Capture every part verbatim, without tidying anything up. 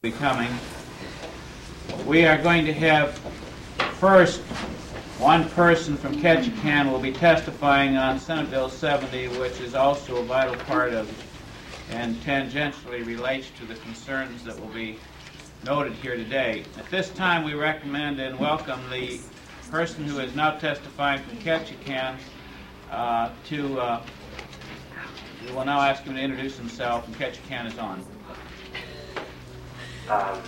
coming. We are going to have first one person from Ketchikan will be testifying on Senate Bill seventy, which is also a vital part of and tangentially relates to the concerns that will be noted here today. At this time, we recommend and welcome the person who is now testifying from Ketchikan uh, to, uh, we will now ask him to introduce himself, and Ketchikan is on. Um,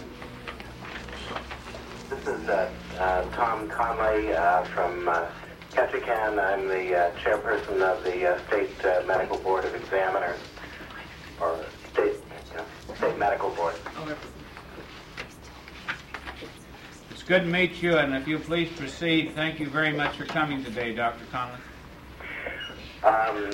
this is uh, uh, Tom Conley uh, from uh, Ketchikan. I'm the uh, chairperson of the uh, State uh, Medical Board of Examiners, or State, you know, State Medical Board. It's good to meet you, and if you please proceed, thank you very much for coming today, Doctor Conley. Um,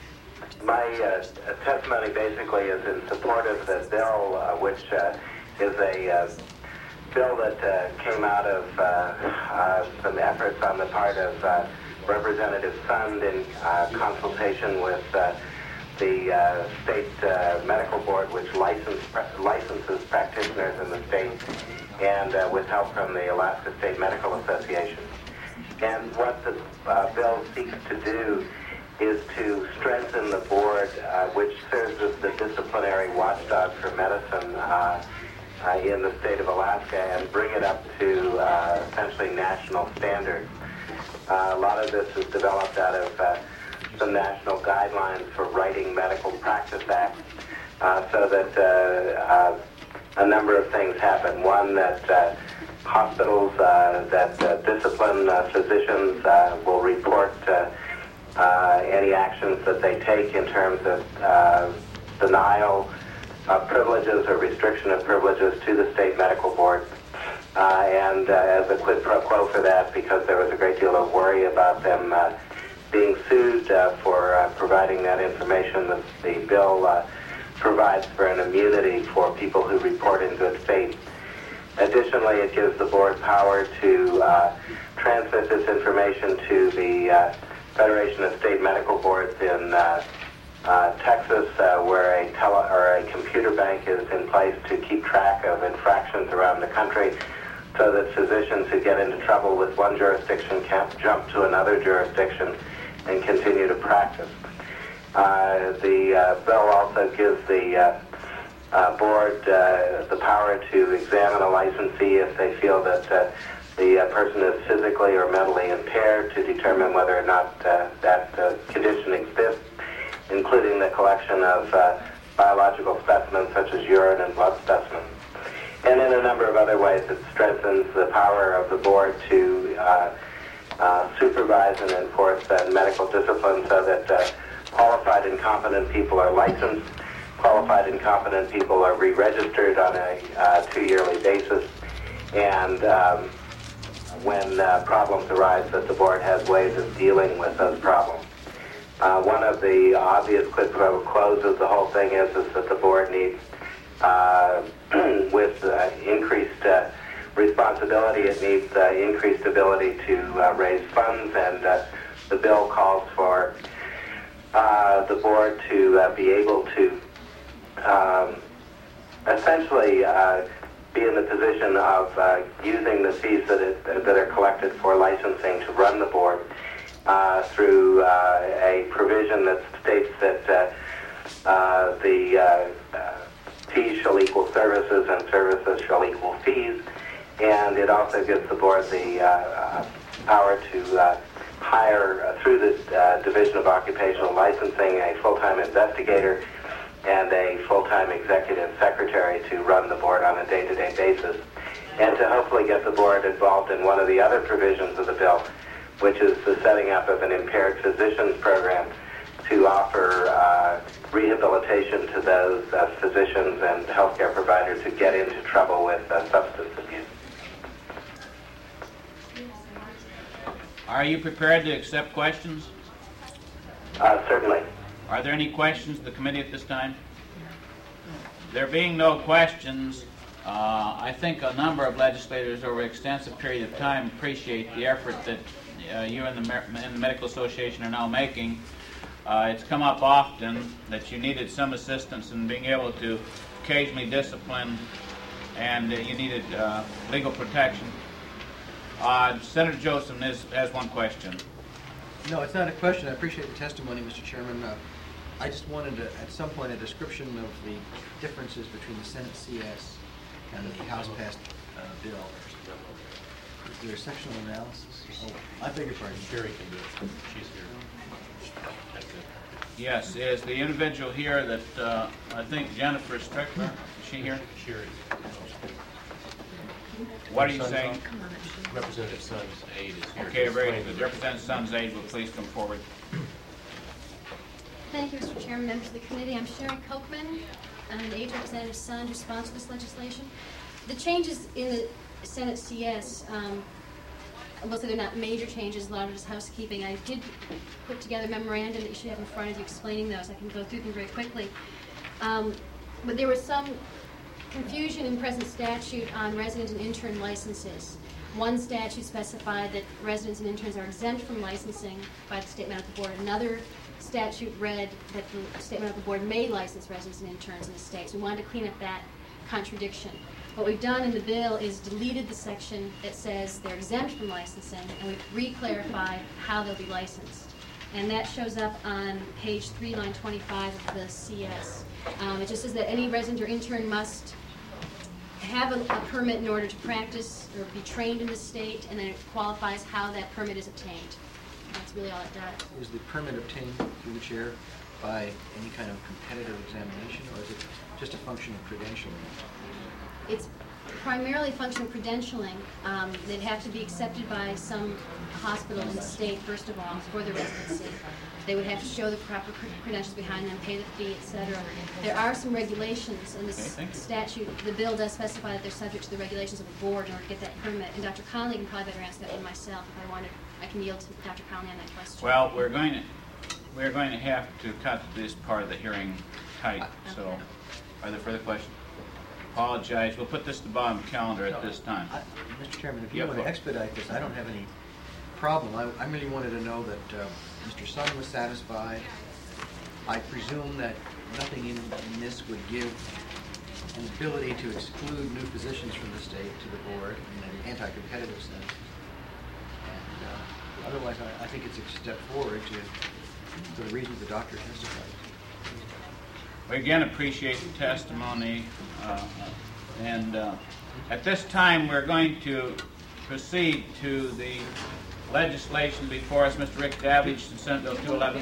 my uh, testimony basically is in support of the bill, uh, which uh, is a uh, bill that uh, came out of uh, uh, some efforts on the part of uh, Representative Sund in uh, consultation with uh, the uh, State uh, Medical Board, which license, licenses practitioners in the state, and uh, with help from the Alaska State Medical Association. And what the uh, bill seeks to do is to strengthen the board, uh, which serves as the disciplinary watchdog for medicine uh, uh, in the state of Alaska, and bring it up to uh, essentially national standards. Uh, a lot of this is developed out of uh, some national guidelines for writing medical practice acts, uh, so that uh, uh, a number of things happen. One, that uh, hospitals uh, that uh, discipline uh, physicians uh, will report uh, uh, any actions that they take in terms of uh, denial of privileges or restriction of privileges to the State Medical Board. Uh, and uh, as a quid pro quo for that, because there was a great deal of worry about them uh, being sued uh, for uh, providing that information, the, the bill uh, provides for an immunity for people who report in good faith. Additionally, it gives the board power to uh, transmit this information to the uh, Federation of State Medical Boards in uh, uh, Texas, uh, where a tele or a computer bank is in place to keep track of infractions around the country, so that physicians who get into trouble with one jurisdiction can't jump to another jurisdiction and continue to practice. Uh, the uh, bill also gives the uh, uh, board uh, the power to examine a licensee if they feel that uh, the uh, person is physically or mentally impaired, to determine whether or not uh, that uh, condition exists, including the collection of uh, biological specimens such as urine and blood specimens. And in a number of other ways, it strengthens the power of the board to uh, uh, supervise and enforce uh, medical discipline, so that uh, qualified and competent people are licensed, qualified and competent people are re-registered on a uh, two-yearly basis, and um, when uh, problems arise, that the board has ways of dealing with those problems. Uh, one of the obvious quid pro quos of the whole thing is, is that the board needs, uh, with uh, increased uh, responsibility, it needs uh, increased ability to uh, raise funds, and uh, the bill calls for uh, the board to uh, be able to um, essentially uh, be in the position of uh, using the fees that, it, that are collected for licensing to run the board uh, through uh, a provision that states that uh, uh, the uh, uh, fees shall equal services and services shall equal fees, and it also gives the board the uh, uh, power to uh, hire, uh, through the uh, Division of Occupational Licensing, a full-time investigator and a full-time executive secretary to run the board on a day-to-day basis, and to hopefully get the board involved in one of the other provisions of the bill, which is the setting up of an impaired physicians program to offer uh, rehabilitation to those uh, physicians and healthcare providers who get into trouble with uh, substance abuse. Are you prepared to accept questions? Uh, certainly. Are there any questions of the committee at this time? There being no questions, uh, I think a number of legislators over an extensive period of time appreciate the effort that uh, you and the, and the Medical Association are now making. Uh, it's come up often that you needed some assistance in being able to occasionally discipline and uh, you needed uh, legal protection. Uh, Senator Joseph has, has one question. No, it's not a question. I appreciate the testimony, Mister Chairman. Uh, I just wanted, to, at some point, a description of the differences between the Senate C S and the House-passed uh, bill. Is there a sectional analysis? Oh, I beg your pardon. Sherry can do it. She's here. That's it. Yes, is the individual here that uh, I think Jennifer Strickler, is she here? Sherry. What are you saying? Representative Sons' aide is here. Okay, very good. Representative Sons' aide will please come forward. Thank you, Mister Chairman, members of the committee. I'm Sherry Kochman. I'm an aide to Representative Sons who sponsored this legislation. The changes in the Senate C S, um, mostly they're not major changes, a lot of it is housekeeping. I did put together a memorandum that you should have in front of you explaining those. I can go through them very quickly. Um, but there was some confusion in present statute on resident and intern licenses. One statute specified that residents and interns are exempt from licensing by the State Medical Board. Another statute read that the State Medical Board may license residents and interns in the state. So we wanted to clean up that contradiction. What we've done in the bill is deleted the section that says they're exempt from licensing, and we've re-clarified how they'll be licensed. And that shows up on page three, line twenty-five of the C S. Um, it just says that any resident or intern must have a, a permit in order to practice or be trained in the state, and then it qualifies how that permit is obtained. That's really all it does. Is the permit obtained through the chair by any kind of competitive examination, or is it just a function of credentialing? It's primarily a function of credentialing. Um, they'd have to be accepted by some hospital in the state, first of all, for their residency. They would have to show the proper credentials behind them, pay the fee, et cetera. There are some regulations in this Okay, statute. The bill does specify that they're subject to the regulations of the board in order to get that permit. And Doctor Conley can probably better answer that than myself. If I wanted, I can yield to Doctor Conley on that question. Well, we're going to we're going to have to cut this part of the hearing tight. So, Okay. are there further questions? Apologize. We'll put this to the bottom of the calendar at this time. I, Mister Chairman, if you Yeah, want to go. expedite this, I don't have any problem. I, I really wanted to know that uh, Mister Sun was satisfied. I presume that nothing in, in this would give an ability to exclude new physicians from the state to the board in an anti-competitive sense. And uh, otherwise, I, I think it's a step forward to, for the reasons the doctor testified. We again appreciate the testimony, uh, and uh, at this time we're going to proceed to the legislation before us. Mister Rick Davidge, Senate Bill two eleven.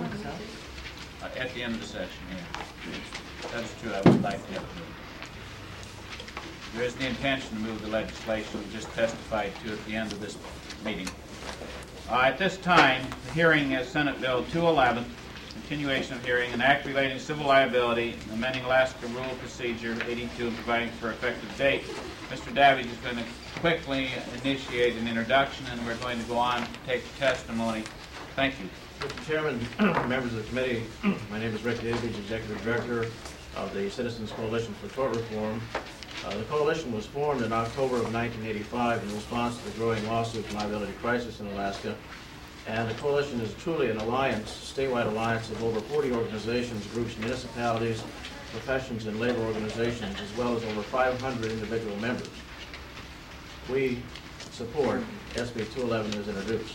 Uh, at the end of the session, yeah. That's true, I would like to have it moved. There is the intention to move the legislation we just testified to at the end of this meeting. Uh, at this time, the hearing is Senate Bill two eleven. Continuation of hearing, an act relating to civil liability, amending Alaska Rule Procedure eighty-two, and providing for effective date. Mister Davidge is going to quickly initiate an introduction, and we're going to go on to take testimony. Thank you. Mister Chairman, members of the committee, my name is Rick Davidge, Executive Director of the Citizens Coalition for Tort Reform. Uh, the coalition was formed in October of nineteen eighty-five in response to the growing lawsuit and liability crisis in Alaska. And the coalition is truly an alliance, statewide alliance of over forty organizations, groups, municipalities, professions, and labor organizations, as well as over five hundred individual members. We support S B two eleven as introduced.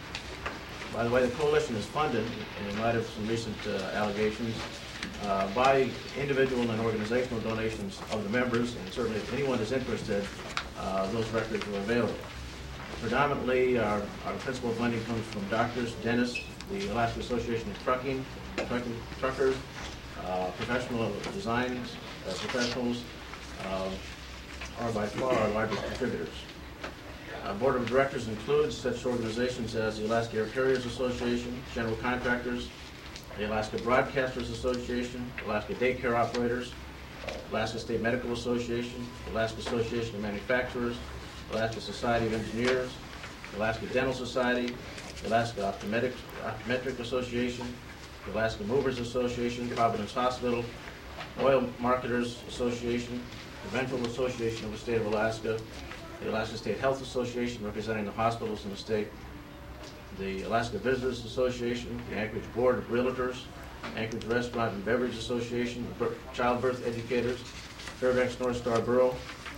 By the way, the coalition is funded, in light of some recent uh, allegations, uh, by individual and organizational donations of the members, and certainly if anyone is interested, uh, those records are available. Predominantly, our, our principal funding comes from doctors, dentists, the Alaska Association of Trucking, trucking truckers, uh, professional designs, uh, professionals uh, are by far our largest contributors. Our board of directors includes such organizations as the Alaska Air Carriers Association, General Contractors, the Alaska Broadcasters Association, Alaska Daycare Operators, Alaska State Medical Association, Alaska Association of Manufacturers, Alaska Society of Engineers, Alaska Dental Society, Alaska Optometric, Optometric Association, the Alaska Movers Association, Providence Hospital, Oil Marketers Association, the Rental Association of the State of Alaska, the Alaska State Health Association representing the hospitals in the state, the Alaska Visitors Association, the Anchorage Board of Realtors, Anchorage Restaurant and Beverage Association, the Childbirth Educators, Fairbanks North Star Borough,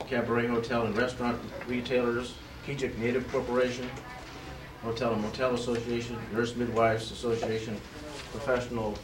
Cabaret Hotel and Restaurant Retailers, Kejic Native Corporation, Hotel and Motel Association, Nurse Midwives Association, Professional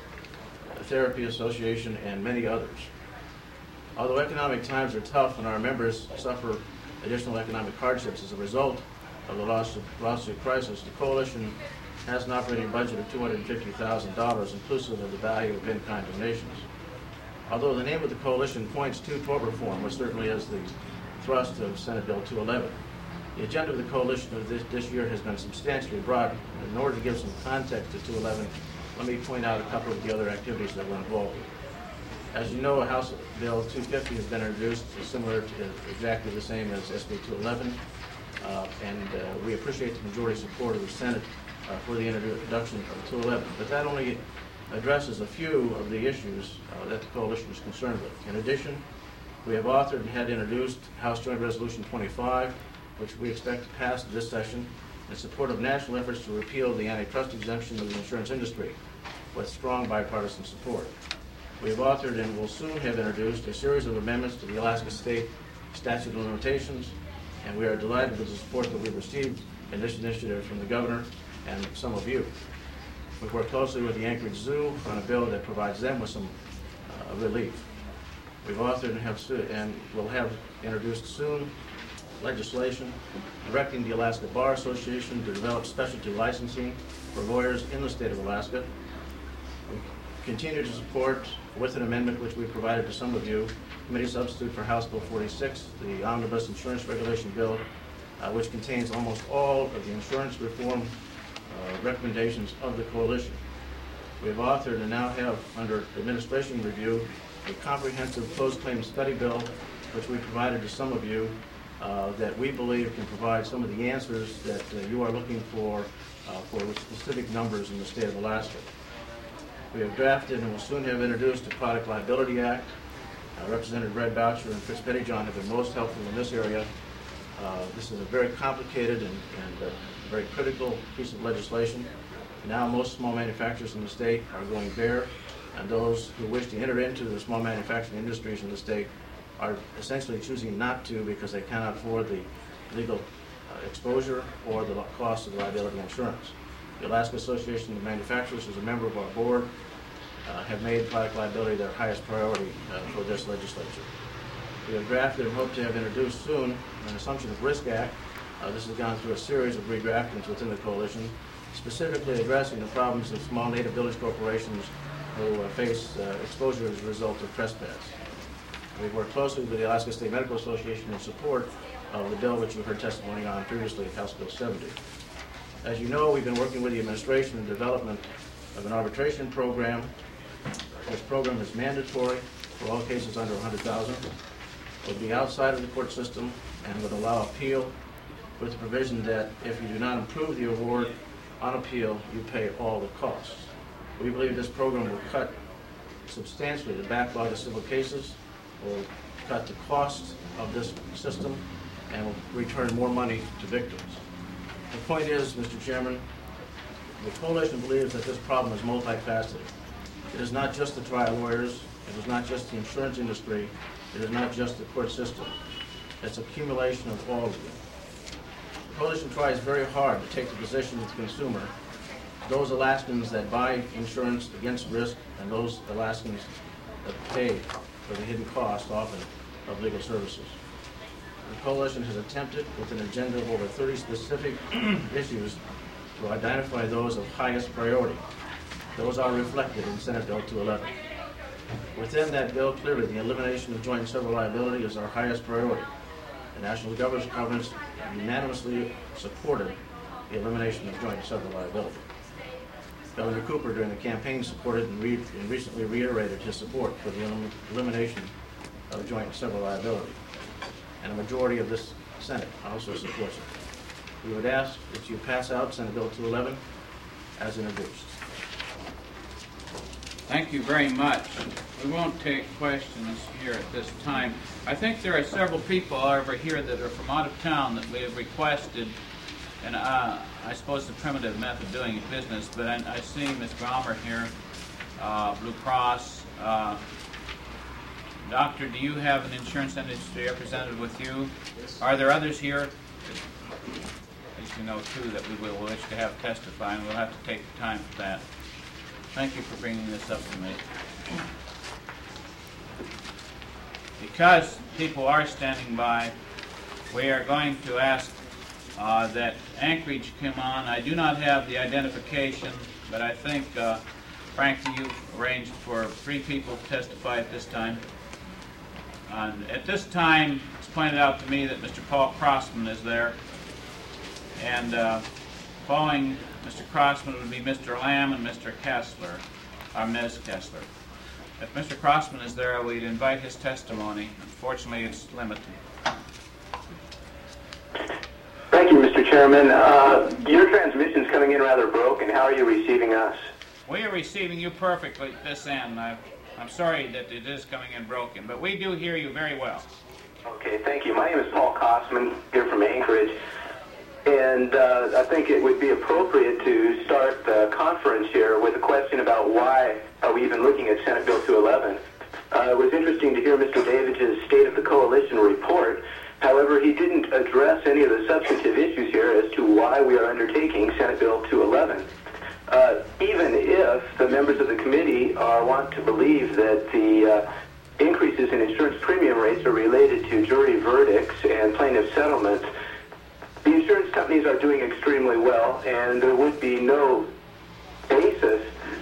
Therapy Association, and many others. Although economic times are tough and our members suffer additional economic hardships as a result of the lawsuit, lawsuit crisis, the coalition has an operating budget of two hundred fifty thousand dollars, inclusive of the value of in-kind donations. Although the name of the coalition points to tort reform, which certainly is the thrust of Senate Bill two eleven, the agenda of the coalition of this, this year has been substantially broadened. In order to give some context to two eleven, let me point out a couple of the other activities that we're involved with. As you know, House Bill two fifty has been introduced, similar to exactly the same as S B two eleven, uh, and uh, we appreciate the majority support of the Senate uh, for the introduction of two eleven. But that only addresses a few of the issues uh, that the coalition is concerned with. In addition, we have authored and had introduced House Joint Resolution twenty-five, which we expect to pass this session, in support of national efforts to repeal the antitrust exemption of the insurance industry, with strong bipartisan support. We have authored and will soon have introduced a series of amendments to the Alaska State Statute of Limitations, and we are delighted with the support that we've received in this initiative from the governor and some of you. We've worked closely with the Anchorage Zoo on a bill that provides them with some uh, relief. We've authored and have and will have introduced soon legislation directing the Alaska Bar Association to develop specialty licensing for lawyers in the state of Alaska. We continue to support, with an amendment which we provided to some of you, committee substitute for House Bill forty-six, the Omnibus Insurance Regulation Bill, uh, which contains almost all of the insurance reform uh, recommendations of the coalition. We have authored and now have under administration review a comprehensive closed claims study bill, which we provided to some of you, uh, that we believe can provide some of the answers that uh, you are looking for uh, for specific numbers in the state of Alaska. We have drafted and will soon have introduced a Product Liability Act. Uh, Representative Red Boucher and Chris Pettyjohn have been most helpful in this area. Uh, this is a very complicated and, and uh, very critical piece of legislation. Now most small manufacturers in the state are going bare, and those who wish to enter into the small manufacturing industries in the state are essentially choosing not to because they cannot afford the legal uh, exposure or the cost of the liability insurance. The Alaska Association of Manufacturers, as a member of our board, uh, have made product liability their highest priority uh, for this legislature. We have drafted and hope to have introduced soon an Assumption of Risk Act. Uh, this has gone through a series of redraftings within the coalition, specifically addressing the problems of small native village corporations who uh, face uh, exposure as a result of trespass. We've worked closely with the Alaska State Medical Association in support of the bill which you heard testimony on previously, House Bill seventy. As you know, we've been working with the administration in development of an arbitration program. This program is mandatory for all cases under one hundred thousand dollars. It will be outside of the court system and would allow appeal with the provision that if you do not approve the award on appeal, you pay all the costs. We believe this program will cut substantially the backlog of civil cases, will cut the cost of this system, and will return more money to victims. The point is, Mister Chairman, the coalition believes that this problem is multifaceted. It is not just the trial lawyers, it is not just the insurance industry, it is not just the court system. It's accumulation of all of them. The coalition tries very hard to take the position of the consumer, those Alaskans that buy insurance against risk, and those Alaskans that pay for the hidden cost, often, of legal services. The coalition has attempted, with an agenda of over thirty specific issues, to identify those of highest priority. Those are reflected in Senate Bill two eleven. Within that bill, clearly, the elimination of joint and several liability is our highest priority. The National Governors Conference unanimously supported the elimination of joint and several liability. Governor Cooper, during the campaign, supported and, re and recently reiterated his support for the elim elimination of joint and several liability. And a majority of this Senate also supports it. We would ask that you pass out Senate Bill two eleven as introduced. Thank you very much. We won't take questions here at this time. I think there are several people over here that are from out of town that we have requested, and uh, I suppose the primitive method of doing business, but I, I see Miz Gromer here, uh, Blue Cross, uh, Doctor, do you have an insurance industry representative with you? Are there others here? At least we know two that we will wish to have testify, and we'll have to take the time for that. Thank you for bringing this up to me. Because people are standing by, we are going to ask uh, that Anchorage come on. I do not have the identification, but I think, uh, Frankie, you've arranged for three people to testify at this time. And at this time, it's pointed out to me that Mister Paul Crossman is there. And uh, following Mister Crossman would be Mister Lamb and Mister Kessler, or Miz Kessler. If Mister Crossman is there, we'd invite his testimony. Unfortunately, it's limited. Thank you, Mister Chairman. Uh, your transmission's coming in rather broken. How are you receiving us? We are receiving you perfectly at this end. I, I'm sorry that it is coming in broken, but we do hear you very well. Okay, thank you. My name is Paul Kosman, here from Anchorage. And uh, I think it would be appropriate to start the conference here with a question about why are we even looking at Senate Bill two eleven. Uh, it was interesting to hear Mister Davidge's State of the Coalition report. However, he didn't address any of the substantive issues here as to why we are undertaking Senate Bill two eleven. Uh, even if the members of the committee uh, want to believe that the uh, increases in insurance premium rates are related to jury verdicts and plaintiff settlements, the insurance companies are doing extremely well, and there would be no basis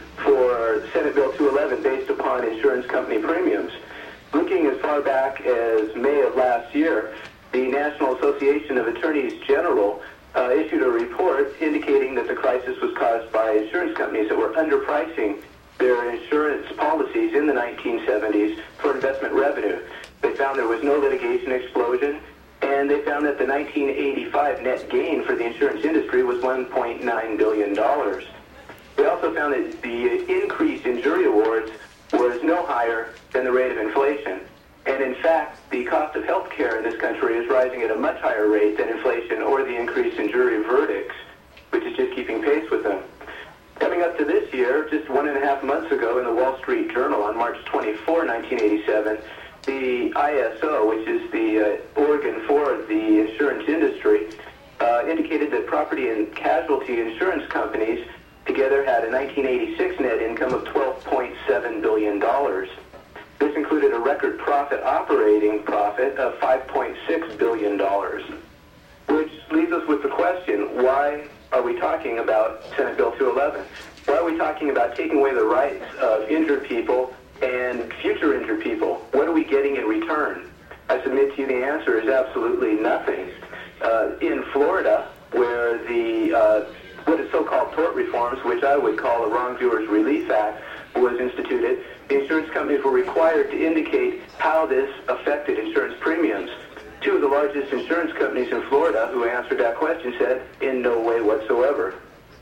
for Senate Bill two eleven based upon insurance company premiums. Looking as far back as May of last year, the National Association of Attorneys General uh, issued a report indicating that the crisis was caused by insurance companies that were underpricing their insurance policies in the nineteen seventies for investment revenue. They found there was no litigation explosion, and they found that the nineteen eighty-five net gain for the insurance industry was one point nine billion dollars. They also found that the increase in jury awards was no higher than the rate of inflation. And in fact, the cost of health care in this country is rising at a much higher rate than inflation or the increase in jury verdicts, which is just keeping pace with them. Coming up to this year, just one and a half months ago in the Wall Street Journal on March twenty-fourth, nineteen eighty-seven, the I S O, which is the uh, organ for the insurance industry, uh, indicated that property and casualty insurance companies together had a nineteen eighty-six net income of twelve point seven billion dollars. This included a record profit operating profit of five point six billion dollars, which leaves us with the question, why are we talking about Senate Bill two eleven? Why are we talking about taking away the rights of injured people and future injured people? What are we getting in return? I submit to you the answer is absolutely nothing. Uh, in Florida, where the uh, what is so-called tort reforms, which I would call a Wrongdoers Relief Act, was instituted, the insurance companies were required to indicate how this affected insurance premiums. Two of the largest insurance companies in Florida who answered that question said, in no way whatsoever.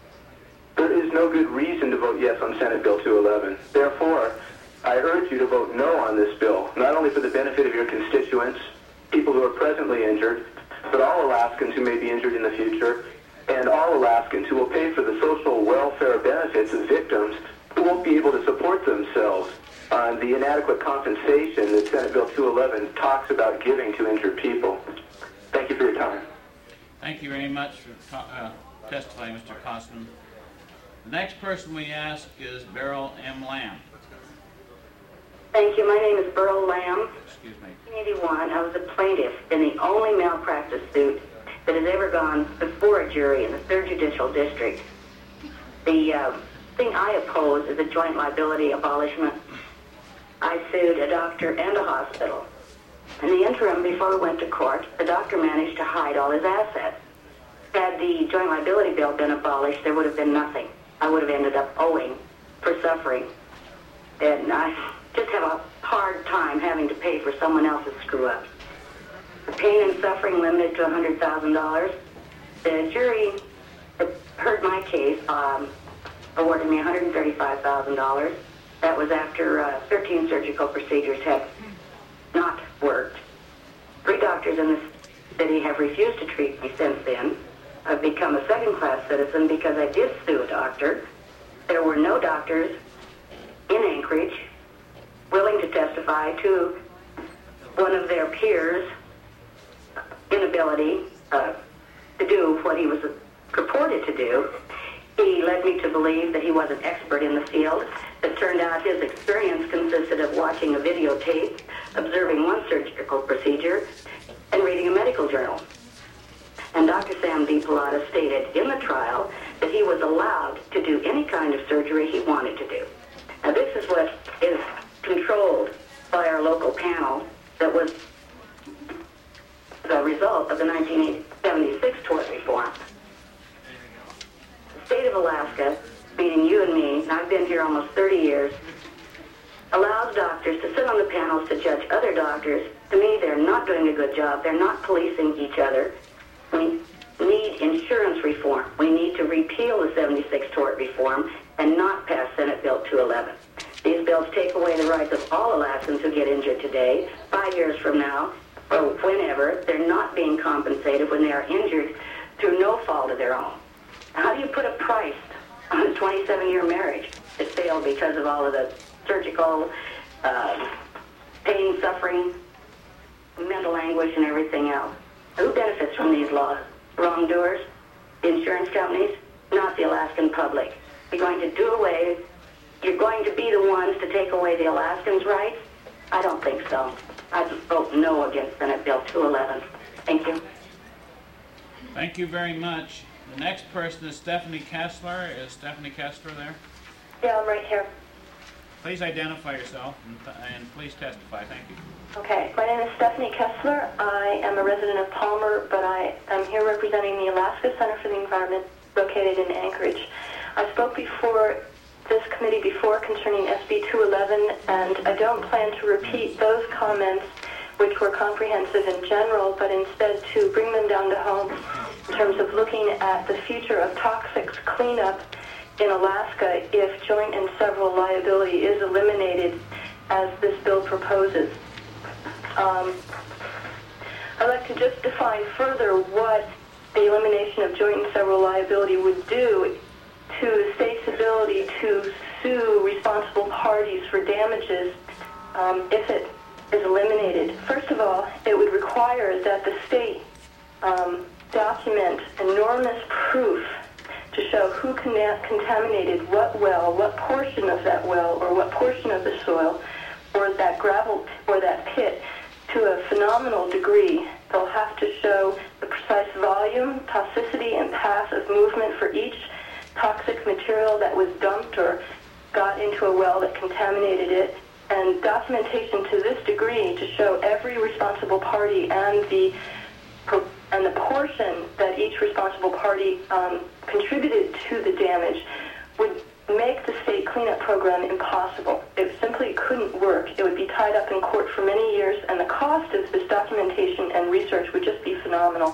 There is no good reason to vote yes on Senate Bill two eleven. Therefore, I urge you to vote no on this bill, not only for the benefit of your constituents, people who are presently injured, but all Alaskans who may be injured in the future, and all Alaskans who will pay for the social welfare benefits of victims who won't be able to support themselves on the inadequate compensation that Senate Bill two eleven talks about giving to injured people. Thank you for your time. Thank you very much for uh, testifying, Mister Kosman. The next person we ask is Beryl M. Lamb. Thank you. My name is Beryl Lamb. Excuse me. In nineteen eighty-one, I was a plaintiff in the only malpractice suit that has ever gone before a jury in the third Judicial District. The uh, thing I oppose is a joint liability abolishment. I sued a doctor and a hospital. In the interim, before we went to court, the doctor managed to hide all his assets. Had the joint liability bill been abolished, there would have been nothing. I would have ended up owing for suffering. And I just have a hard time having to pay for someone else's screw-up. The pain and suffering limited to one hundred thousand dollars. The jury that heard my case um, awarded me one hundred thirty-five thousand dollars. That was after uh, thirteen surgical procedures had not worked. Three doctors in this city have refused to treat me since then. I've become a second-class citizen because I did sue a doctor. There were no doctors in Anchorage willing to testify to one of their peers' inability uh, to do what he was purported to do. He led me to believe that he was an expert in the field. It turned out his experience consisted of watching a videotape, observing one surgical procedure, and reading a medical journal. And Doctor Sam D. Pilata stated in the trial that he was allowed to do any kind of surgery he wanted to do. Now this is what is controlled by our local panel that was the result of the nineteen seventy-six tort reform. The state of Alaska, meaning you and me, and I've been here almost thirty years, allows doctors to sit on the panels to judge other doctors. To me, they're not doing a good job. They're not policing each other. We need insurance reform. We need to repeal the seventy-six tort reform and not pass Senate Bill two eleven. These bills take away the rights of all Alaskans who get injured today. Five years from now, or whenever, they're not being compensated when they are injured through no fault of their own. How do you put a price on a twenty-seven year marriage that failed because of all of the surgical uh, pain, suffering, mental anguish, and everything else? Who benefits from these laws? Wrongdoers? The insurance companies? Not the Alaskan public. You're going to do away, you're going to be the ones to take away the Alaskans' rights? I don't think so. I'd vote no against Senate Bill two eleven. Thank you. Thank you very much. The next person is Stephanie Kessler. Is Stephanie Kessler there? Yeah, I'm right here. Please identify yourself and, and please testify. Thank you. Okay, my name is Stephanie Kessler. I am a resident of Palmer, but I am here representing the Alaska Center for the Environment located in Anchorage. I spoke before this committee before concerning S B two eleven, and I don't plan to repeat those comments, which were comprehensive in general, but instead to bring them down to home in terms of looking at the future of toxics cleanup in Alaska if joint and several liability is eliminated as this bill proposes. Um, I'd like to just define further what the elimination of joint and several liability would do to the state's ability to sue responsible parties for damages um, if it is eliminated. First of all, it would require that the state um, document enormous proof to show who conna- contaminated what well, what portion of that well, or what portion of the soil, or that gravel, or that pit, to a phenomenal degree. They'll have to show the precise volume, toxicity, and path of movement for each toxic material that was dumped or got into a well that contaminated it, and documentation to this degree to show every responsible party and the and the portion that each responsible party um, contributed to the damage would make the state cleanup program impossible. It simply couldn't work. It would be tied up in court for many years, and the cost of this documentation and research would just be phenomenal.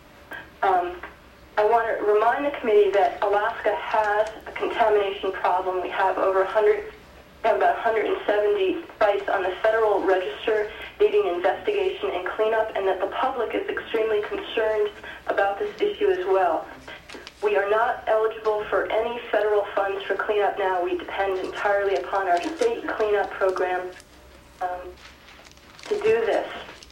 Um, I want to remind the committee that Alaska has a contamination problem. We have over one hundred, we have about one hundred seventy sites on the Federal Register needing investigation and cleanup, and that the public is extremely concerned about this issue as well. We are not eligible for any federal funds for cleanup now. We depend entirely upon our state cleanup program um, to do this.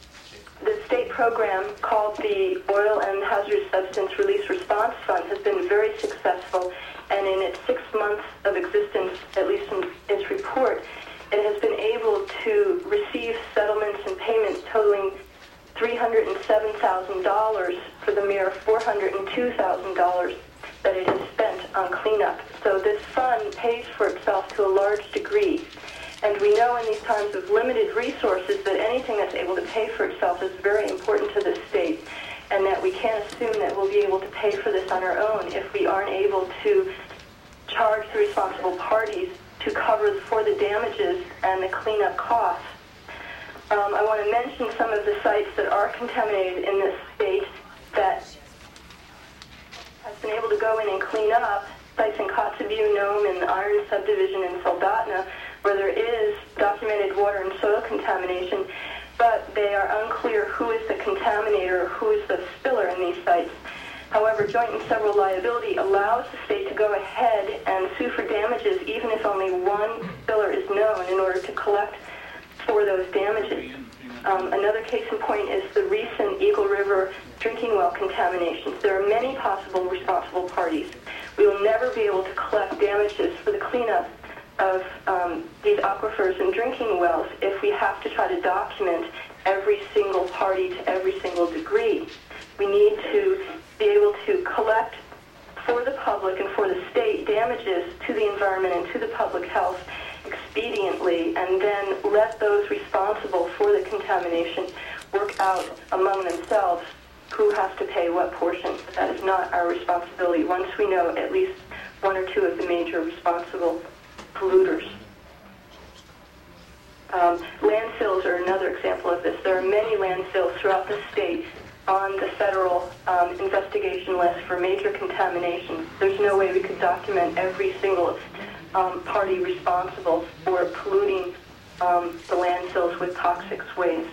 The state program, called the Oil and Hazardous Substance Release Response Fund, has been very successful, and in its six months of existence, at least in its report, it has been able to receive settlements and payments totaling three hundred seven thousand dollars for the mere four hundred two thousand dollars that it has spent on cleanup. So this fund pays for itself to a large degree. And we know in these times of limited resources that anything that's able to pay for itself is very important to the state, and that we can't assume that we'll be able to pay for this on our own if we aren't able to charge the responsible parties to cover for the damages and the cleanup costs. Um, I want to mention some of the sites that are contaminated in this state that has been able to go in and clean up. Sites in Kotzebue, Nome, and the Iron Subdivision in Soldotna, where there is documented water and soil contamination, but they are unclear who is the contaminator, who is the spiller in these sites. However, joint and several liability allows the state to go ahead and sue for damages even if only one spiller is known in order to collect for those damages. Um, another case in point is the recent Eagle River drinking well contaminations. There are many possible responsible parties. We will never be able to collect damages for the cleanup of um, these aquifers and drinking wells if we have to try to document every single party to every single degree. We need to be able to collect for the public and for the state damages to the environment and to the public health expediently, and then let those responsible for the contamination work out among themselves who has to pay what portion. That is not our responsibility once we know at least one or two of the major responsible polluters. Um, landfills are another example of this. There are many landfills throughout the state on the federal um, investigation list for major contamination. There's no way we could document every single um, party responsible for polluting um, the landfills with toxic waste.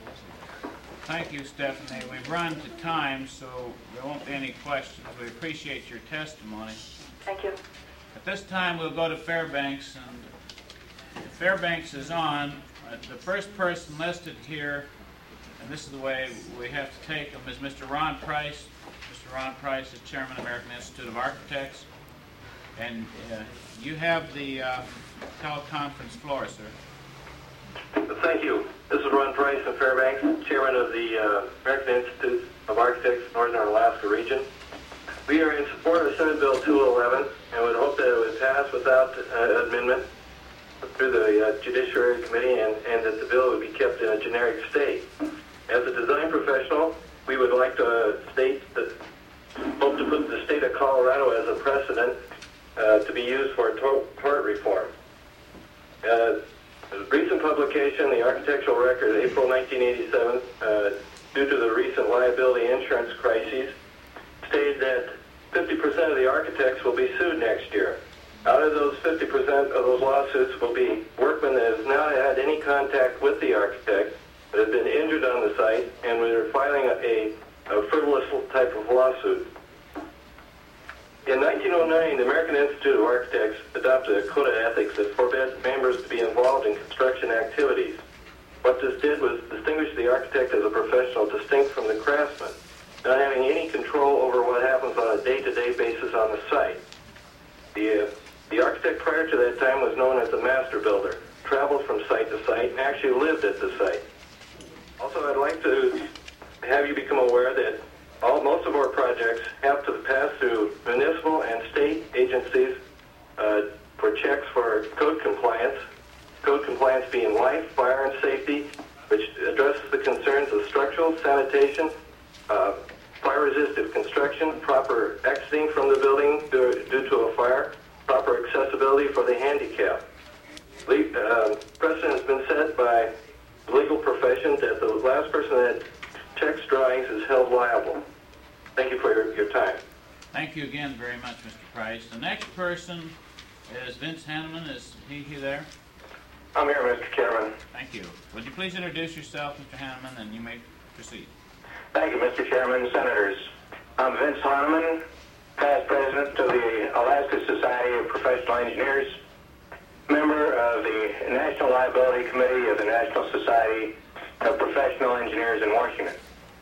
Thank you, Stephanie. We've run to time, so there won't be any questions. We appreciate your testimony. Thank you. At this time, we'll go to Fairbanks, and if Fairbanks is on, uh, the first person listed here, and this is the way we have to take him, is Mister Ron Price. Mister Ron Price is Chairman of the American Institute of Architects, and uh, you have the uh, teleconference floor, sir. Thank you. This is Ron Price of Fairbanks, Chairman of the uh, American Institute of Architects, Northern Alaska region. We are in support of Senate Bill two eleven and would hope that it would pass without uh, amendment through the uh, Judiciary Committee, and, and that the bill would be kept in a generic state. As a design professional, we would like to uh, state that hope to put the state of Colorado as a precedent uh, to be used for tort, tort reform. Uh, a recent publication, the Architectural Record, April nineteen eighty-seven, uh, due to the recent liability insurance crises, stated that fifty percent of the architects will be sued next year. Out of those fifty percent of those lawsuits will be workmen that have not had any contact with the architect, that have been injured on the site, and we're filing a, a frivolous type of lawsuit. In nineteen oh nine, the American Institute of Architects adopted a code of ethics that forbids members to be involved in construction activities. What this did was distinguish the architect as a professional distinct from the craftsman, not having any control over what happens on a day-to-day basis on the site. The, uh, the architect prior to that time was known as the master builder, traveled from site to site, and actually lived at the site. Also, I'd like to have you become aware that all, most of our projects have to pass through municipal and state agencies uh, for checks for code compliance. Code compliance being life, fire, and safety, which addresses the concerns of structural, sanitation, uh, fire-resistant construction, proper exiting from the building due, due to a fire, proper accessibility for the handicapped. Le uh, precedent has been set by the legal profession that the last person that checks drawings is held liable. Thank you for your, your time. Thank you again very much, Mister Price. The next person is Vince Hanneman. Is he, he there? I'm here, Mister Chairman. Thank you. Would you please introduce yourself, Mister Hanneman, and you may proceed. Thank you, Mister Chairman, Senators. I'm Vince Hanneman, past president of the Alaska Society of Professional Engineers, member of the National Liability Committee of the National Society of Professional Engineers in Washington.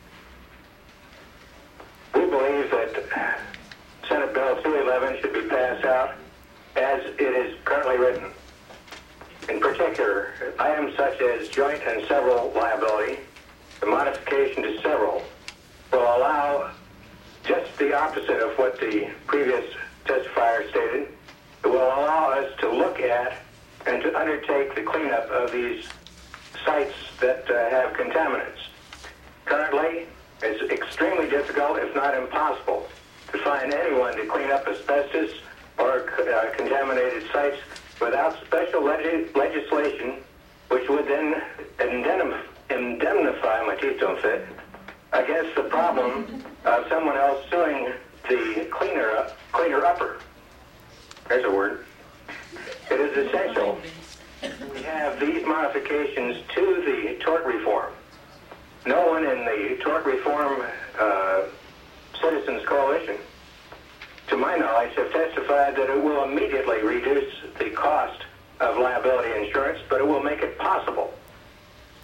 We believe that Senate Bill two eleven should be passed out as it is currently written. In particular, items such as joint and several liability, the modification to several, will allow just the opposite of what the previous testifier stated. It will allow us to look at and to undertake the cleanup of these sites that uh, have contaminants. Currently, it's extremely difficult, if not impossible, to find anyone to clean up asbestos or uh, contaminated sites without special leg legislation, which would then indemnify, indemnify, my teeth don't fit, against the problem of someone else suing the cleaner, up, cleaner upper. There's a word. It is essential we have these modifications to the tort reform. No one in the tort reform uh, Citizens Coalition, to my knowledge, have testified that it will immediately reduce the cost of liability insurance, but it will make it possible. Last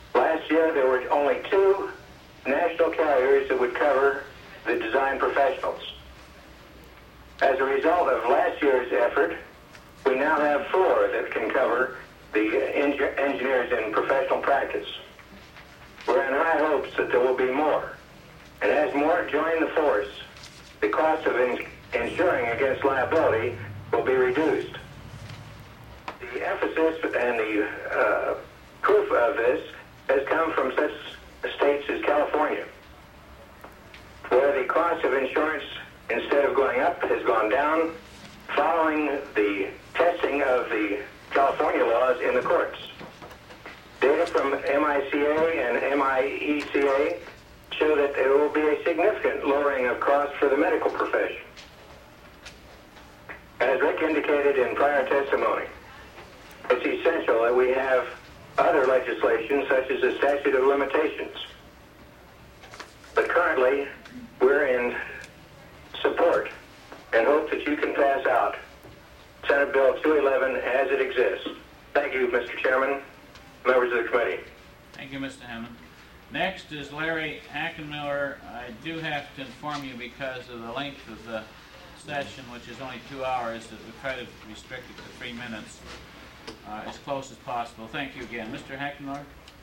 last year there were only two national carriers that would cover the design professionals. As a result of last year's effort, we now have four that can cover the engineers in professional practice. We're in high hopes that there will be more. And as more join the force, the cost of in insuring against liability will be reduced. The emphasis and the uh, proof of this has come from such states as California, where the cost of insurance, instead of going up, has gone down following the testing of the California laws in the courts. Data from M I C A and M I E C A show that there will be a significant lowering of costs for the medical profession. As Rick indicated in prior testimony, it's essential that we have other legislation such as the statute of limitations. But currently, we're in support and hope that you can pass out Senate Bill two eleven as it exists. Thank you, Mister Chairman, members of the committee. Thank you, Mister Hammond. Next is Larry Hackenmiller. I do have to inform you, because of the length of the session, which is only two hours, that we try to restrict it to three minutes uh, as close as possible. Thank you again. Mister Hackenmiller?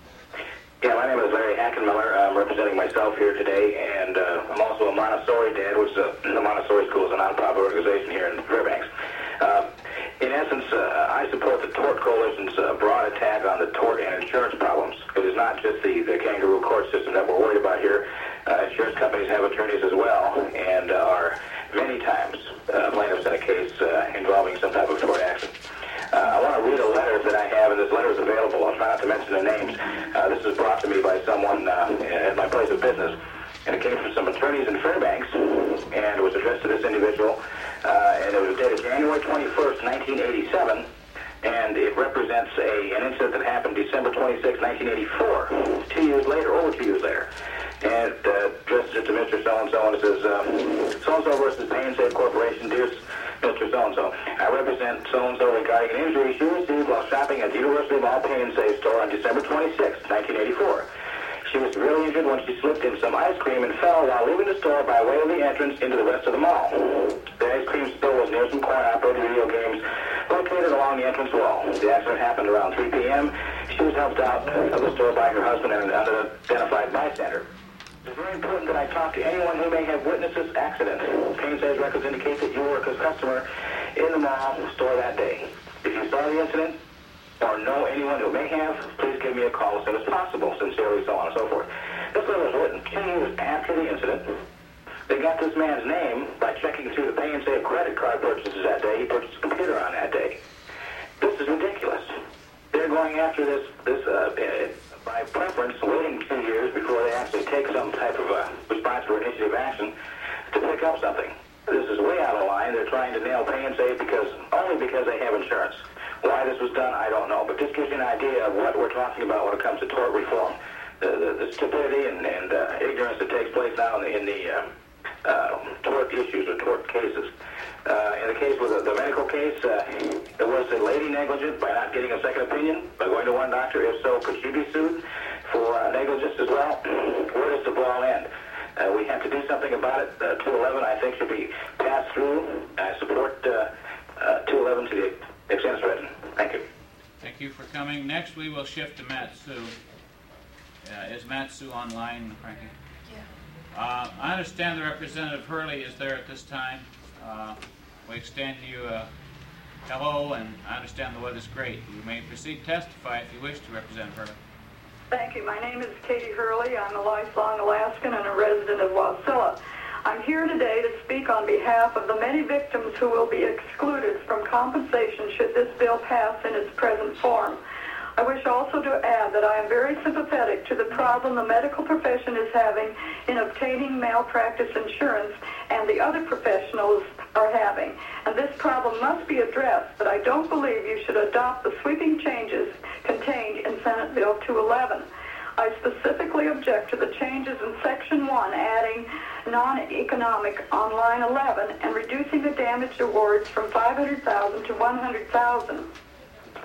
Yeah, my name is Larry Hackenmiller. I'm representing myself here today, and uh, I'm also a Montessori dad, which is a, the Montessori School is a nonprofit organization here in Fairbanks. Uh, in essence, uh, I support the Tort Coalition's uh, broad attack on the tort and insurance problems. It is not just the, the kangaroo court system that we're worried about here. Uh, insurance companies have attorneys as well, and uh, are many times uh, plaintiffs in a case uh, involving some type of tort action. Uh, I want to read a letter that I have, and this letter is available. I'll try not to mention the names. Uh, this was brought to me by someone uh, at my place of business, and it came from some attorneys in Fairbanks, and it was addressed to this individual, uh, and it was dated January twenty-first, nineteen eighty-seven, and it represents a, an incident that happened December twenty-sixth, nineteen eighty-four, two years later, over two years later. And uh, addressed it to Mister So-and-so, and it says, uh, so-and-so versus Pay Save Corporation, dear Mister So-and-so, I represent so-and-so regarding an injury she received while shopping at the University Mall Pay and Save store on December twenty-sixth, nineteen eighty-four. She was severely injured when she slipped in some ice cream and fell while leaving the store by way of the entrance into the rest of the mall. The ice cream spill was near some coin-operated video games located along the entrance wall. The accident happened around three P M She was helped out of the store by her husband and an unidentified bystander. It's very important that I talk to anyone who may have witnessed this accident. Payne says records indicate that you were a customer in the mall store that day. If you saw the incident or know anyone who may have, please give me a call as soon as possible. Sincerely, so on and so forth. This letter was written two years after the incident. They got this man's name by checking through the Pay and Save credit card purchases that day. He purchased a computer on that day. This is ridiculous. They're going after this, this uh, by preference, waiting two years before they actually take some type of a responsible initiative action to pick up something. This is way out of line. They're trying to nail Pay and Save because, only because they have insurance. Why this was done, I don't know. But this gives you an idea of what we're talking about when it comes to tort reform. The, the, the stupidity and, and uh, ignorance that takes place now in the, in the uh, uh, tort issues or tort cases. Uh, in the case with the, the medical case, uh, was the lady negligent by not getting a second opinion, by going to one doctor? If so, could she be sued for uh, negligence as well? Where does the ball end? Uh, we have to do something about it. Uh, two eleven, I think, should be passed through. I support uh, uh, two eleven to the extent it's written. Thank you. Thank you for coming. Next, we will shift to Matt Sue. Uh, is Matt Sue online, Frankie? Yeah. Uh, I understand the Representative Hurley is there at this time. Uh, we extend you a hello, and I understand the weather's great. You may proceed to testify if you wish to, Representative Hurley. Thank you. My name is Katie Hurley. I'm a lifelong Alaskan and a resident of Wasilla. I'm here today to speak on behalf of the many victims who will be excluded from compensation should this bill pass in its present form. I wish also to add that I am very sympathetic to the problem the medical profession is having in obtaining malpractice insurance and the other professionals are having. And this problem must be addressed, but I don't believe you should adopt the sweeping changes contained in Senate Bill two eleven. I specifically object to the changes in Section one, adding non-economic on line eleven and reducing the damaged awards from five hundred thousand dollars to one hundred thousand dollars.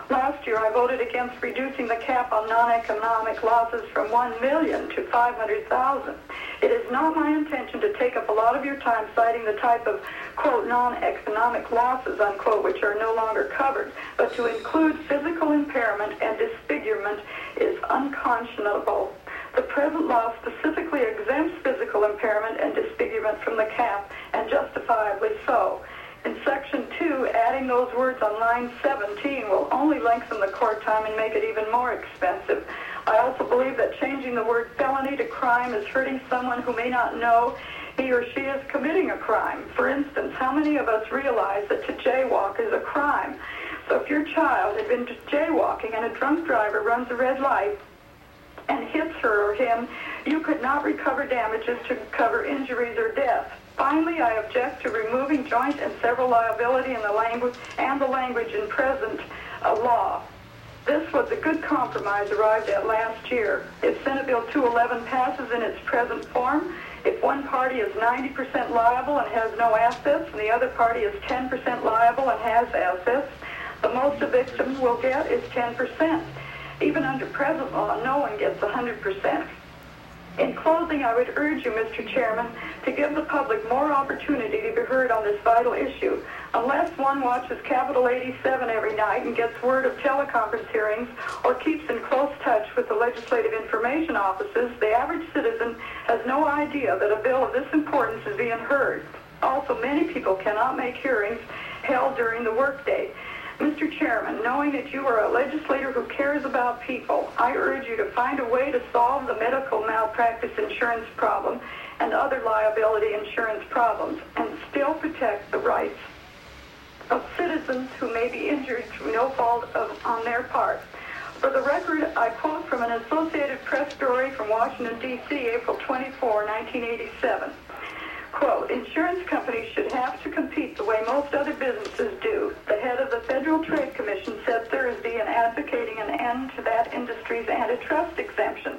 Last year, I voted against reducing the cap on non-economic losses from one million dollars to five hundred thousand dollars. It is not my intention to take up a lot of your time citing the type of, quote, non-economic losses, unquote, which are no longer covered, but to include physical impairment and disfigurement is unconscionable. The present law specifically exempts physical impairment and disfigurement from the cap, and justifiably so. In Section two, adding those words on line seventeen will only lengthen the court time and make it even more expensive. I also believe that changing the word felony to crime is hurting someone who may not know he or she is committing a crime. For instance, how many of us realize that to jaywalk is a crime? So if your child had been jaywalking and a drunk driver runs a red light and hits her or him, you could not recover damages to cover injuries or death. Finally, I object to removing joint and several liability in the language and the language in present uh, law. This was a good compromise arrived at last year. If Senate Bill two eleven passes in its present form, if one party is ninety percent liable and has no assets, and the other party is ten percent liable and has assets, the most a victim will get is ten percent. Even under present law, no one gets one hundred percent. In closing, I would urge you, Mister Chairman, to give the public more opportunity to be heard on this vital issue. Unless one watches Capitol eighty-seven every night and gets word of teleconference hearings or keeps in close touch with the legislative information offices, the average citizen has no idea that a bill of this importance is being heard. Also, many people cannot make hearings held during the workday. Mister Chairman, knowing that you are a legislator who cares about people, I urge you to find a way to solve the medical malpractice insurance problem and other liability insurance problems and still protect the rights of citizens who may be injured through no fault of, on their part. For the record, I quote from an Associated Press story from Washington, D C, April twenty-fourth, nineteen eighty-seven. Quote, insurance companies should have to compete the way most other businesses do. The head of the Federal Trade Commission said Thursday in advocating an end to that industry's antitrust exemption.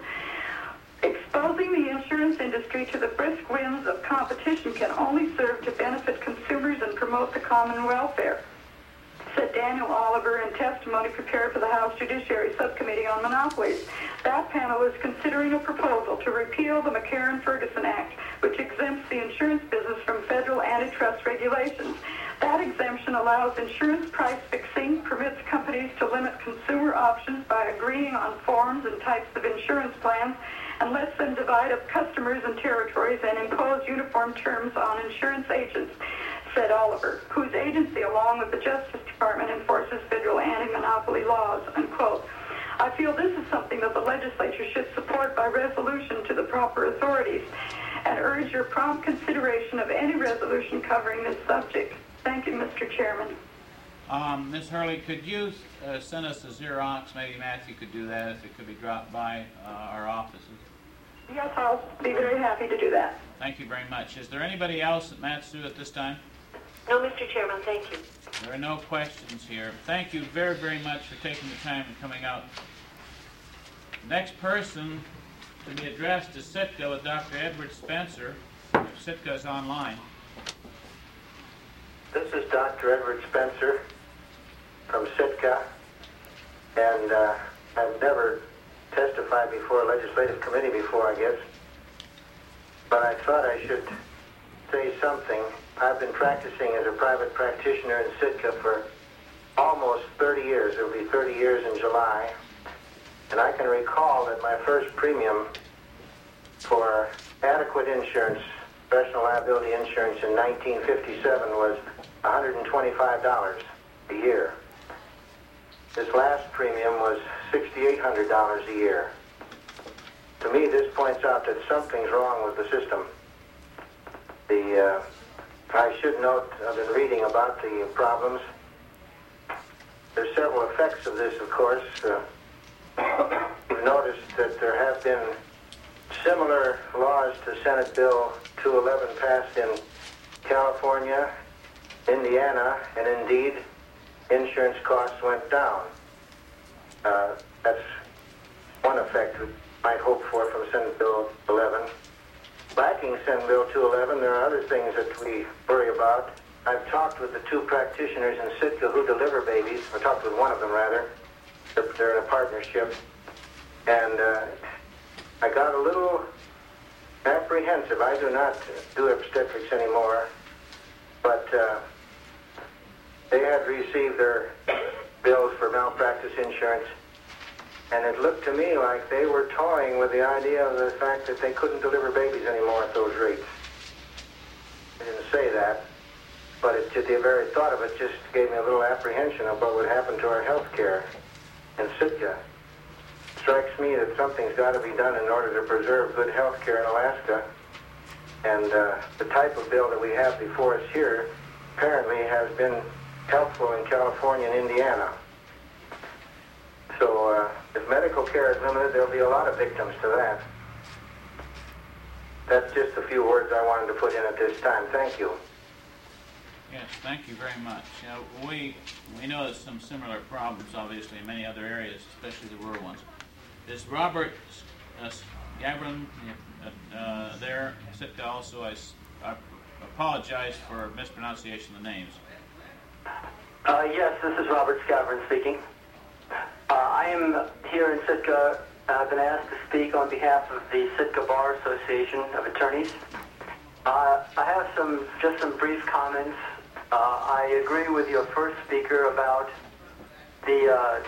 Exposing the insurance industry to the brisk winds of competition can only serve to benefit consumers and promote the common welfare, said Daniel Oliver in testimony prepared for the House Judiciary Subcommittee on Monopolies. That panel is considering a proposal to repeal the McCarran-Ferguson Act, which exempts the insurance business from federal antitrust regulations. That exemption allows insurance price fixing, permits companies to limit consumer options by agreeing on forms and types of insurance plans, and lets them divide up customers and territories and impose uniform terms on insurance agents, said Oliver, whose agency, along with the Justice Department, enforces federal anti-monopoly laws, unquote. I feel this is something that the legislature should support by resolution to the proper authorities and urge your prompt consideration of any resolution covering this subject. Thank you, Mister Chairman. Um, Miz Hurley, could you uh, send us a Xerox? Maybe Matthew could do that if it could be dropped by uh, our offices. Yes, I'll be very happy to do that. Thank you very much. Is there anybody else at Matsu at this time? No, Mister Chairman, thank you. There are no questions here. Thank you very, very much for taking the time and coming out. Next person to be addressed is Sitka with Doctor Edward Spencer. If Sitka is online. This is Doctor Edward Spencer from Sitka, and uh, I've never testified before a legislative committee before, I guess, but I thought I should say something. I've been practicing as a private practitioner in Sitka for almost thirty years. It will be thirty years in July, and I can recall that my first premium for adequate insurance, professional liability insurance in nineteen fifty-seven was one hundred twenty-five dollars a year. This last premium was six thousand eight hundred dollars a year. To me, this points out that something's wrong with the system. The, uh, I should note, I've been reading about the problems. There's several effects of this, of course. Uh, you've noticed that there have been similar laws to Senate Bill two eleven passed in California, Indiana, and indeed, insurance costs went down. Uh, that's one effect we might hope for from Senate Bill eleven. Lacking Senate Bill two eleven, there are other things that we worry about. I've talked with the two practitioners in Sitka who deliver babies, or talked with one of them rather, They're, they're in a partnership. And uh, I got a little apprehensive. I do not do obstetrics anymore, but uh, they had received their bills for malpractice insurance, and it looked to me like they were toying with the idea of the fact that they couldn't deliver babies anymore at those rates. They didn't say that, but it, just the very thought of it just gave me a little apprehension of what would happen to our health care in Sitka. It strikes me that something's got to be done in order to preserve good health care in Alaska, and uh, the type of bill that we have before us here apparently has been helpful in California and Indiana. So uh, if medical care is limited, there'll be a lot of victims to that. That's just a few words I wanted to put in at this time. Thank you. Yes, thank you very much. You know, we we know there's some similar problems, obviously, in many other areas, especially the rural ones. Is Robert uh, Gavrin uh, uh, there? Sitka also, I, I apologize for mispronunciation of the names. Uh, yes, this is Robert Scavron speaking. Uh, I am here in Sitka. I've been asked to speak on behalf of the Sitka Bar Association of Attorneys. Uh, I have some just some brief comments. Uh, I agree with your first speaker about the uh,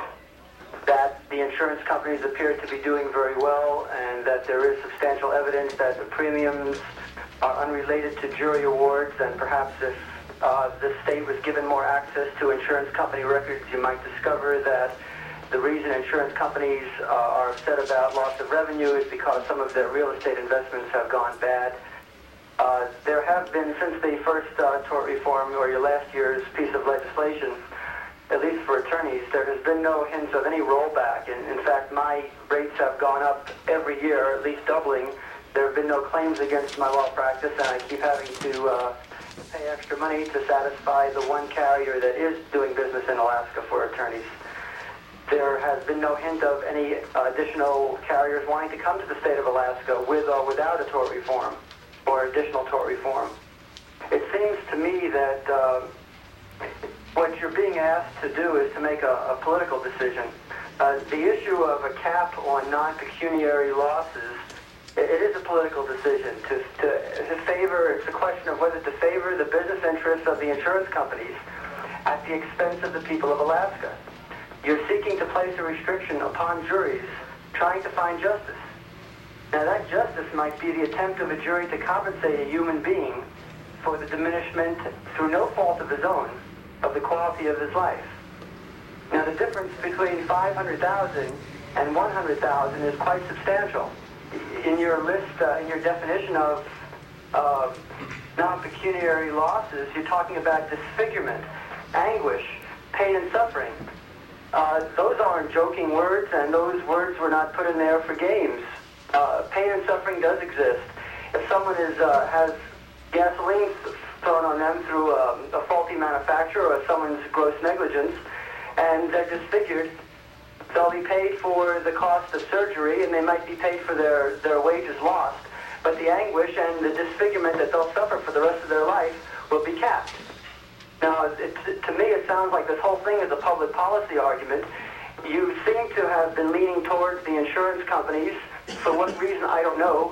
that the insurance companies appear to be doing very well, and that there is substantial evidence that the premiums are unrelated to jury awards, and perhaps if uh, the state was given more access to insurance company records, you might discover that the reason insurance companies uh, are upset about loss of revenue is because some of their real estate investments have gone bad. Uh, there have been, since the first uh, tort reform, or your last year's piece of legislation, at least for attorneys, there has been no hints of any rollback. And in fact, my rates have gone up every year, at least doubling. There have been no claims against my law practice, and I keep having to uh, pay extra money to satisfy the one carrier that is doing business in Alaska for attorneys. There has been no hint of any uh, additional carriers wanting to come to the state of Alaska with or without a tort reform or additional tort reform. It seems to me that uh, what you're being asked to do is to make a, a political decision. Uh, the issue of a cap on non-pecuniary losses, it, it is a political decision to, to, to favor, it's a question of whether to favor the business interests of the insurance companies at the expense of the people of Alaska. You're seeking to place a restriction upon juries trying to find justice. Now that justice might be the attempt of a jury to compensate a human being for the diminishment, through no fault of his own, of the quality of his life. Now the difference between five hundred thousand and one hundred thousand is quite substantial. In your list, uh, in your definition of uh, non-pecuniary losses, you're talking about disfigurement, anguish, pain and suffering. Uh, those aren't joking words, and those words were not put in there for games. Uh, pain and suffering does exist. If someone is uh, has gasoline thrown on them through um, a faulty manufacturer or someone's gross negligence, and they're disfigured, they'll be paid for the cost of surgery, and they might be paid for their, their wages lost. But the anguish and the disfigurement that they'll suffer for the rest of their life will be capped. Now, it, to me, it sounds like this whole thing is a public policy argument. You seem to have been leaning towards the insurance companies. For what reason, I don't know.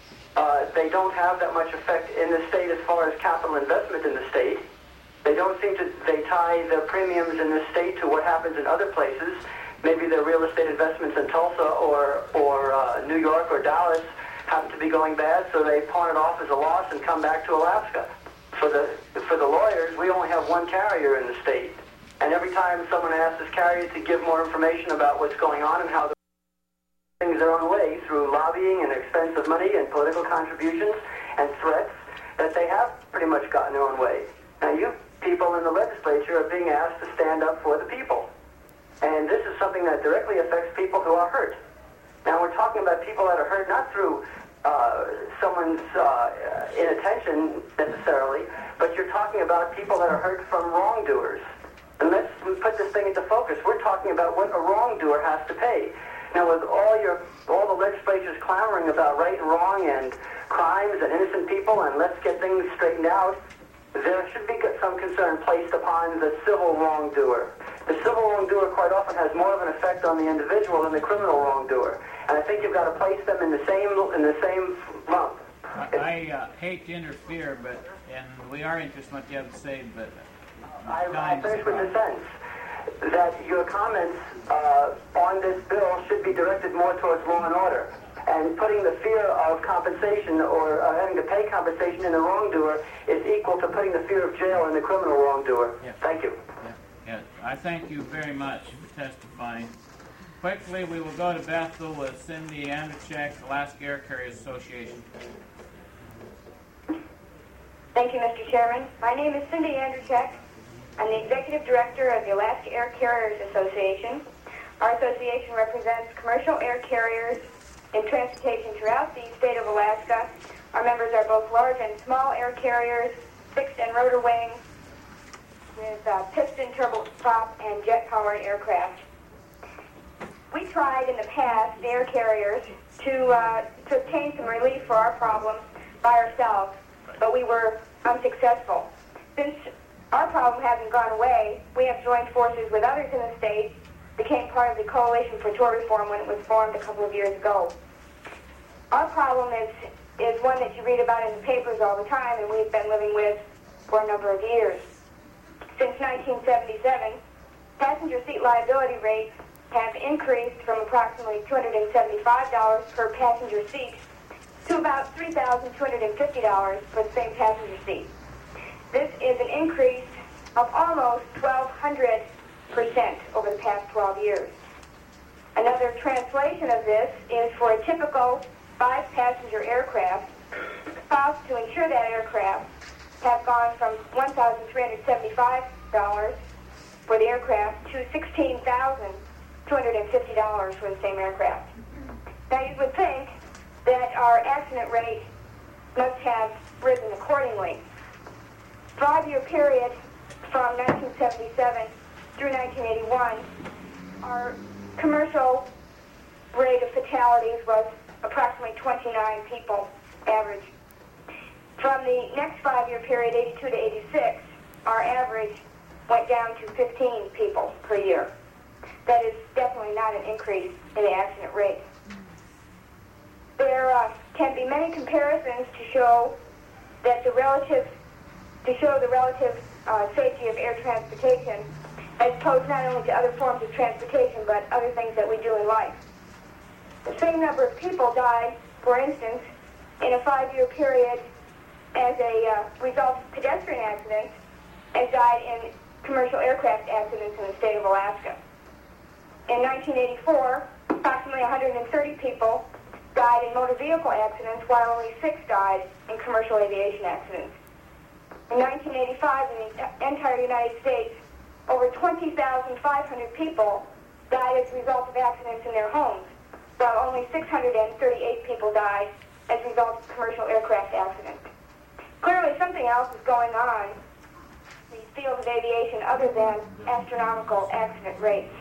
Uh, they don't have that much effect in the state as far as capital investment in the state. They don't seem to, they tie their premiums in the state to what happens in other places. Maybe their real estate investments in Tulsa or, or uh, New York or Dallas happen to be going bad, so they pawn it off as a loss and come back to Alaska. For the, for the lawyers, we only have one carrier in the state. And every time someone asks this carrier to give more information about what's going on and how the things their own way through lobbying and expensive money and political contributions and threats, that they have pretty much gotten their own way. Now you people in the legislature are being asked to stand up for the people. And this is something that directly affects people who are hurt. Now we're talking about people that are hurt not through uh, someone's uh, inattention necessarily, but you're talking about people that are hurt from wrongdoers. And let's put this thing into focus. We're talking about what a wrongdoer has to pay. Now, with all your, all the legislatures clamoring about right and wrong and crimes and innocent people, and let's get things straightened out, there should be some concern placed upon the civil wrongdoer. the civil wrongdoer quite often has more of an effect on the individual than the criminal wrongdoer. And I think you've got to place them in the same in the same lump. I, I uh, hate to interfere, but, and we are interested in what you have to say, but I, I'll time is finish with the up. sentence that your comments uh, on this bill should be directed more towards law and order. And putting the fear of compensation or uh, having to pay compensation in the wrongdoer is equal to putting the fear of jail in the criminal wrongdoer. Yeah. Thank you. Yeah. Yes, I thank you very much for testifying. Quickly, we will go to Bethel with Cindy Andrzejczyk, Alaska Air Carriers Association. Thank you, Mister Chairman. My name is Cindy Andrzejczyk. I'm the Executive Director of the Alaska Air Carriers Association. Our association represents commercial air carriers in transportation throughout the state of Alaska. Our members are both large and small air carriers, fixed and rotor wing, with uh, piston, turboprop, and jet-powered aircraft. We tried in the past, the air carriers, to, uh, to obtain some relief for our problems by ourselves, but we were unsuccessful. Since our problem hasn't gone away, we have joined forces with others in the state, became part of the Coalition for Tort Reform when it was formed a couple of years ago. Our problem is, is one that you read about in the papers all the time, and we've been living with for a number of years. Since nineteen seventy-seven, passenger seat liability rates have increased from approximately two hundred seventy-five dollars per passenger seat to about three thousand two hundred fifty dollars for the same passenger seat. This is an increase of almost twelve hundred percent over the past twelve years. Another translation of this is for a typical five-passenger aircraft, the costs to insure that aircraft have gone from one thousand three hundred seventy-five dollars for the aircraft to sixteen thousand two hundred fifty dollars for the same aircraft. Now you would think that our accident rate must have risen accordingly. Five-year period from nineteen seventy-seven through nineteen eighty-one, our commercial rate of fatalities was approximately twenty-nine people average. From the next five-year period, eighty-two to eighty-six, our average went down to fifteen people per year. That is definitely not an increase in the accident rate. There uh, can be many comparisons to show that the relative, to show the relative uh, safety of air transportation as opposed not only to other forms of transportation, but other things that we do in life. The same number of people died, for instance, in a five-year period as a uh, result of pedestrian accidents as died in commercial aircraft accidents in the state of Alaska. In nineteen eighty-four, approximately one hundred thirty people died in motor vehicle accidents, while only six died in commercial aviation accidents. In nineteen eighty-five, in the entire United States, over twenty thousand five hundred people died as a result of accidents in their homes, while only six hundred thirty-eight people died as a result of commercial aircraft accidents. Clearly, something else is going on in the field of aviation other than astronomical accident rates.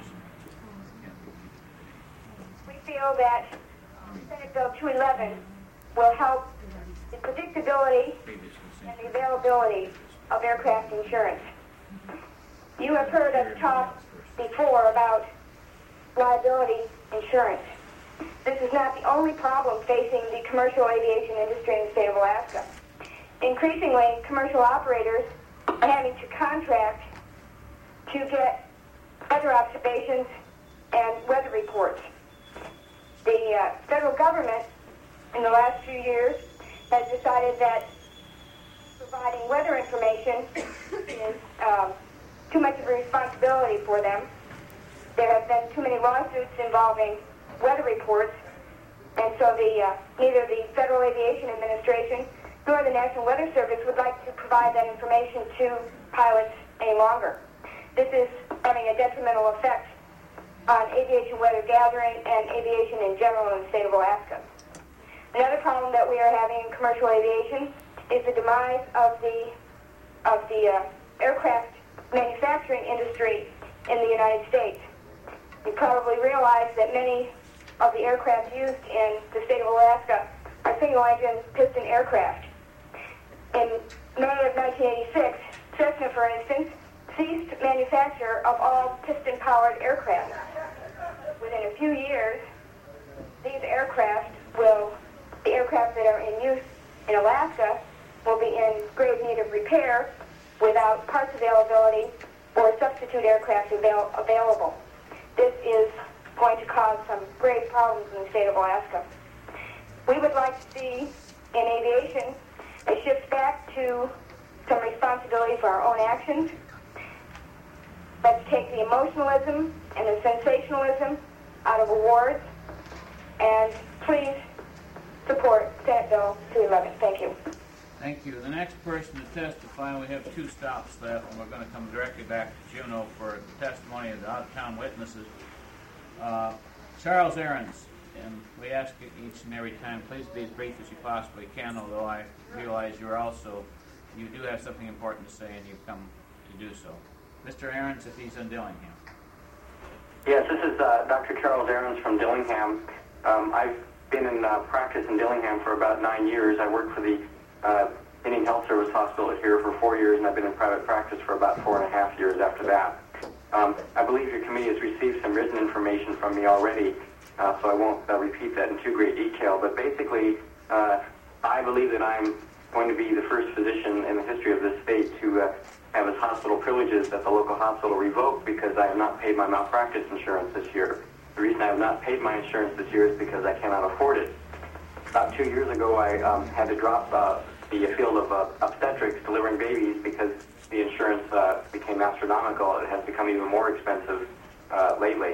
We feel that Senate Bill two eleven will help the predictability and the availability of aircraft insurance. You have heard us talk before about liability insurance. This is not the only problem facing the commercial aviation industry in the state of Alaska. Increasingly, commercial operators are having to contract to get weather observations and weather reports. The uh, federal government in the last few years has decided that providing weather information is um, too much of a responsibility for them. There have been too many lawsuits involving weather reports, and so the uh, neither the Federal Aviation Administration nor the National Weather Service would like to provide that information to pilots any longer. This is having a detrimental effect on aviation weather gathering and aviation in general in the state of Alaska. Another problem that we are having in commercial aviation is the demise of the of the uh, aircraft manufacturing industry in the United States. You probably realize that many of the aircraft used in the state of Alaska are single-engine piston aircraft. In May of nineteen eighty-six, Cessna, for instance, ceased manufacture of all piston-powered aircraft. Within a few years, these aircraft will, the aircraft that are in use in Alaska, will be in grave need of repair without parts availability or substitute aircraft avail available. This is going to cause some grave problems in the state of Alaska. We would like to see in aviation a shift back to some responsibility for our own actions. Let's take the emotionalism and the sensationalism out of awards, and please support Senate Bill two eleven. Thank you. Thank you. The next person to testify, we have two stops left, and we're going to come directly back to Juneau for the testimony of the out-of-town witnesses. Uh, Charles Ahrens, and we ask you each and every time, please be as brief as you possibly can, although I realize you're also, you do have something important to say, and you've come to do so. Mister Ahrens, if he's in Dillingham. Yes, this is uh, Doctor Charles Ahrens from Dillingham. Um, I've been in uh, practice in Dillingham for about nine years. I worked for the uh, Indian Health Service Hospital here for four years, and I've been in private practice for about four and a half years after that. Um, I believe your committee has received some written information from me already, uh, so I won't uh, repeat that in too great detail. But basically, uh, I believe that I'm going to be the first physician in the history of this state to uh, have his hospital privileges at the local hospital revoked because I have not paid my malpractice insurance this year. The reason I have not paid my insurance this year is because I cannot afford it. About two years ago, I um, had to drop uh, the field of uh, obstetrics, delivering babies, because the insurance uh, became astronomical. It has become even more expensive uh, lately.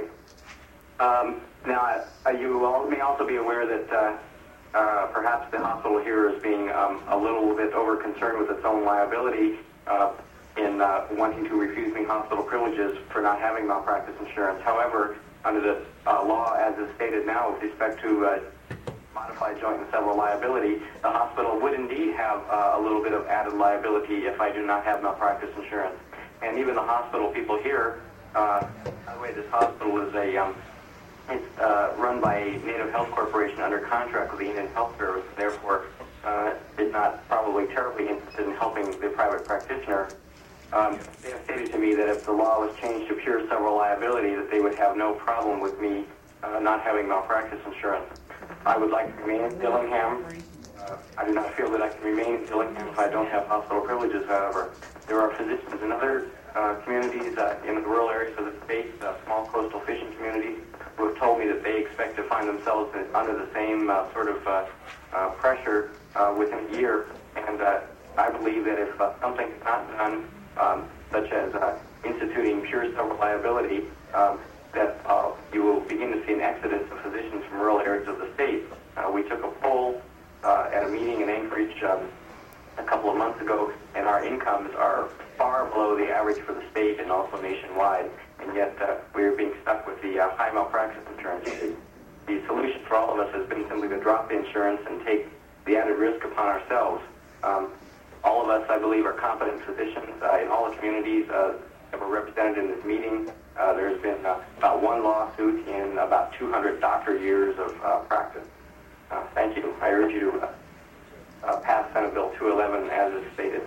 Um, now, uh, you all may also be aware that uh, uh, perhaps the hospital here is being um, a little bit over-concerned with its own liability uh, in uh, wanting to refuse me hospital privileges for not having malpractice insurance. However, under the uh, law as is stated now with respect to uh, modified joint and several liability, the hospital would indeed have uh, a little bit of added liability if I do not have malpractice insurance. And even the hospital people here, uh, by the way, this hospital is a um, it's uh, run by a Native Health Corporation under contract with the Indian Health Service, therefore uh, is not probably terribly interested in helping the private practitioner. Um, they have stated to me that if the law was changed to pure several liability, that they would have no problem with me uh, not having malpractice insurance. I would like to remain in Dillingham. Uh, I do not feel that I can remain in Dillingham if I don't have hospital privileges, however. There are physicians in other uh, communities uh, in the rural areas of the state, uh, small coastal fishing communities, who have told me that they expect to find themselves in, under the same uh, sort of uh, uh, pressure uh, within a year. And uh, I believe that if uh, something is not done, um, such as uh, instituting pure several liability, um, that uh, you will begin to see an exodus of physicians from rural areas of the state. Uh, we took a poll uh, at a meeting in Anchorage um, a couple of months ago, and our incomes are far below the average for the state and also nationwide, and yet uh, we are being stuck with the uh, high malpractice insurance. The solution for all of us has been simply to drop the insurance and take the added risk upon ourselves. Um, all of us, I believe, are competent physicians uh, in all the communities uh, that were represented in this meeting. Uh, there's been uh, about one lawsuit in about two hundred doctor years of uh, practice. Uh, thank you. I urge you to uh, uh, pass Senate Bill two eleven as is stated.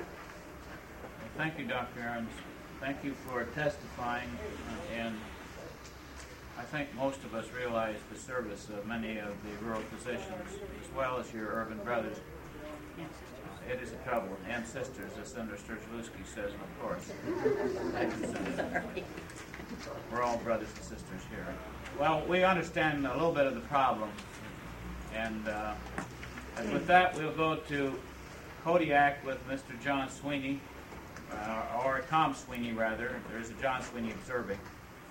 Thank you, Doctor Ahrens. Thank you for testifying, uh, and I think most of us realize the service of many of the rural physicians, as well as your urban brothers. It is a trouble, and sisters, as Senator Sturgeluski says, and of course. Thank you, Senator. We're all brothers and sisters here. Well, we understand a little bit of the problem, and, uh, and with that, we'll go to Kodiak with Mister John Sweeney, uh, or Tom Sweeney, rather. There's a John Sweeney observing.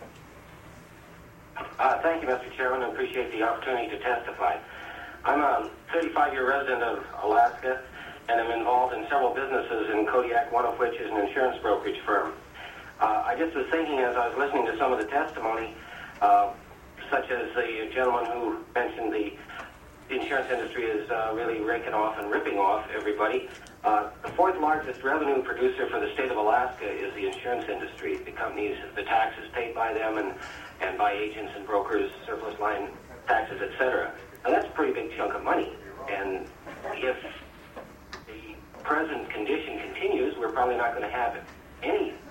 Uh, thank you, Mister Chairman. I appreciate the opportunity to testify. I'm a thirty-five-year resident of Alaska, and I'm involved in several businesses in Kodiak, one of which is an insurance brokerage firm. Uh, I just was thinking as I was listening to some of the testimony, uh, such as the gentleman who mentioned the insurance industry is uh, really raking off and ripping off everybody. Uh, the fourth largest revenue producer for the state of Alaska is the insurance industry. The companies, the taxes paid by them and, and by agents and brokers, surplus line taxes, et cetera. Now that's a pretty big chunk of money. And if the present condition continues, we're probably not going to have any insurance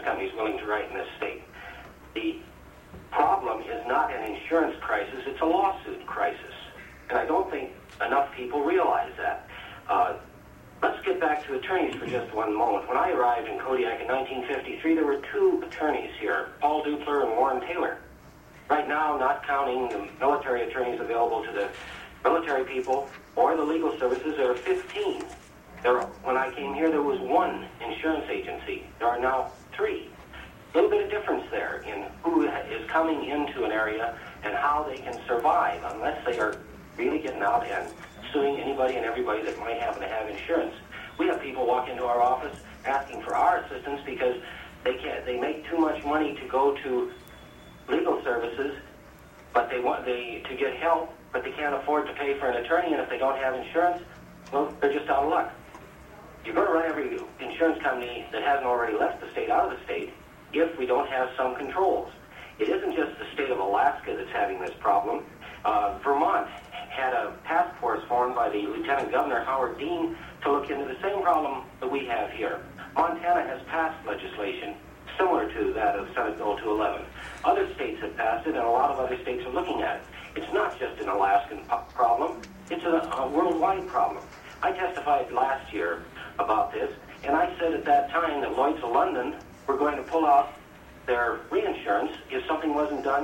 companies willing to write in this state. The problem is not an insurance crisis, it's a lawsuit crisis. And I don't think enough people realize that. Uh, let's get back to attorneys for just one moment. When I arrived in Kodiak in nineteen fifty-three, there were two attorneys here, Paul Dupler and Warren Taylor. Right now, not counting the military attorneys available to the military people or the legal services, there are fifteen. There, when I came here, there was one insurance agency. There are now three. A little bit of difference there in who is coming into an area and how they can survive unless they are really getting out and suing anybody and everybody that might happen to have insurance. We have people walk into our office asking for our assistance because they can't, they make too much money to go to legal services, but they want they to get help, but they can't afford to pay for an attorney, and if they don't have insurance, well, they're just out of luck. You're going to run every insurance company that hasn't already left the state out of the state if we don't have some controls. It isn't just the state of Alaska that's having this problem. Uh, Vermont had a task force formed by the Lieutenant Governor, Howard Dean, to look into the same problem that we have here. Montana has passed legislation similar to that of Senate Bill two eleven. Other states have passed it, and a lot of other states are looking at it. It's not just an Alaskan po- problem. It's a, a worldwide problem. I testified last year about this, and I said at that time that Lloyd's of London were going to pull out their reinsurance if something wasn't done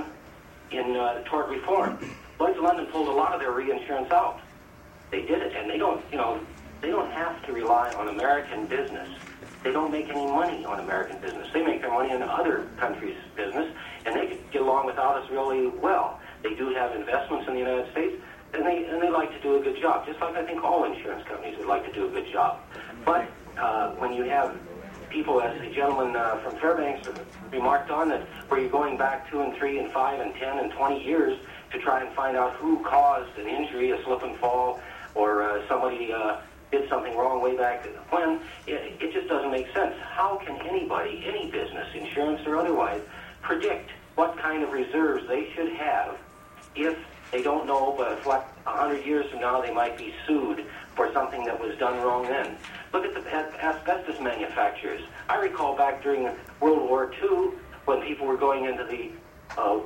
in uh, tort reform. Lloyd's of London pulled a lot of their reinsurance out. They did it, and they don't, you know, they don't have to rely on American business. They don't make any money on American business. They make their money in other countries' business, and they could get along without us really well. They do have investments in the United States, and they and they like to do a good job, just like I think all insurance companies would like to do a good job. But uh, when you have people, as the gentleman uh, from Fairbanks remarked on, that where you're going back two and three and five and ten and twenty years to try and find out who caused an injury, a slip and fall, or uh, somebody uh, did something wrong way back when, it, it just doesn't make sense. How can anybody, any business, insurance or otherwise, predict what kind of reserves they should have if they don't know, but what, a hundred years from now they might be sued for something that was done wrong then? Look at the asbestos manufacturers. I recall back during World War Two when people were going into the uh,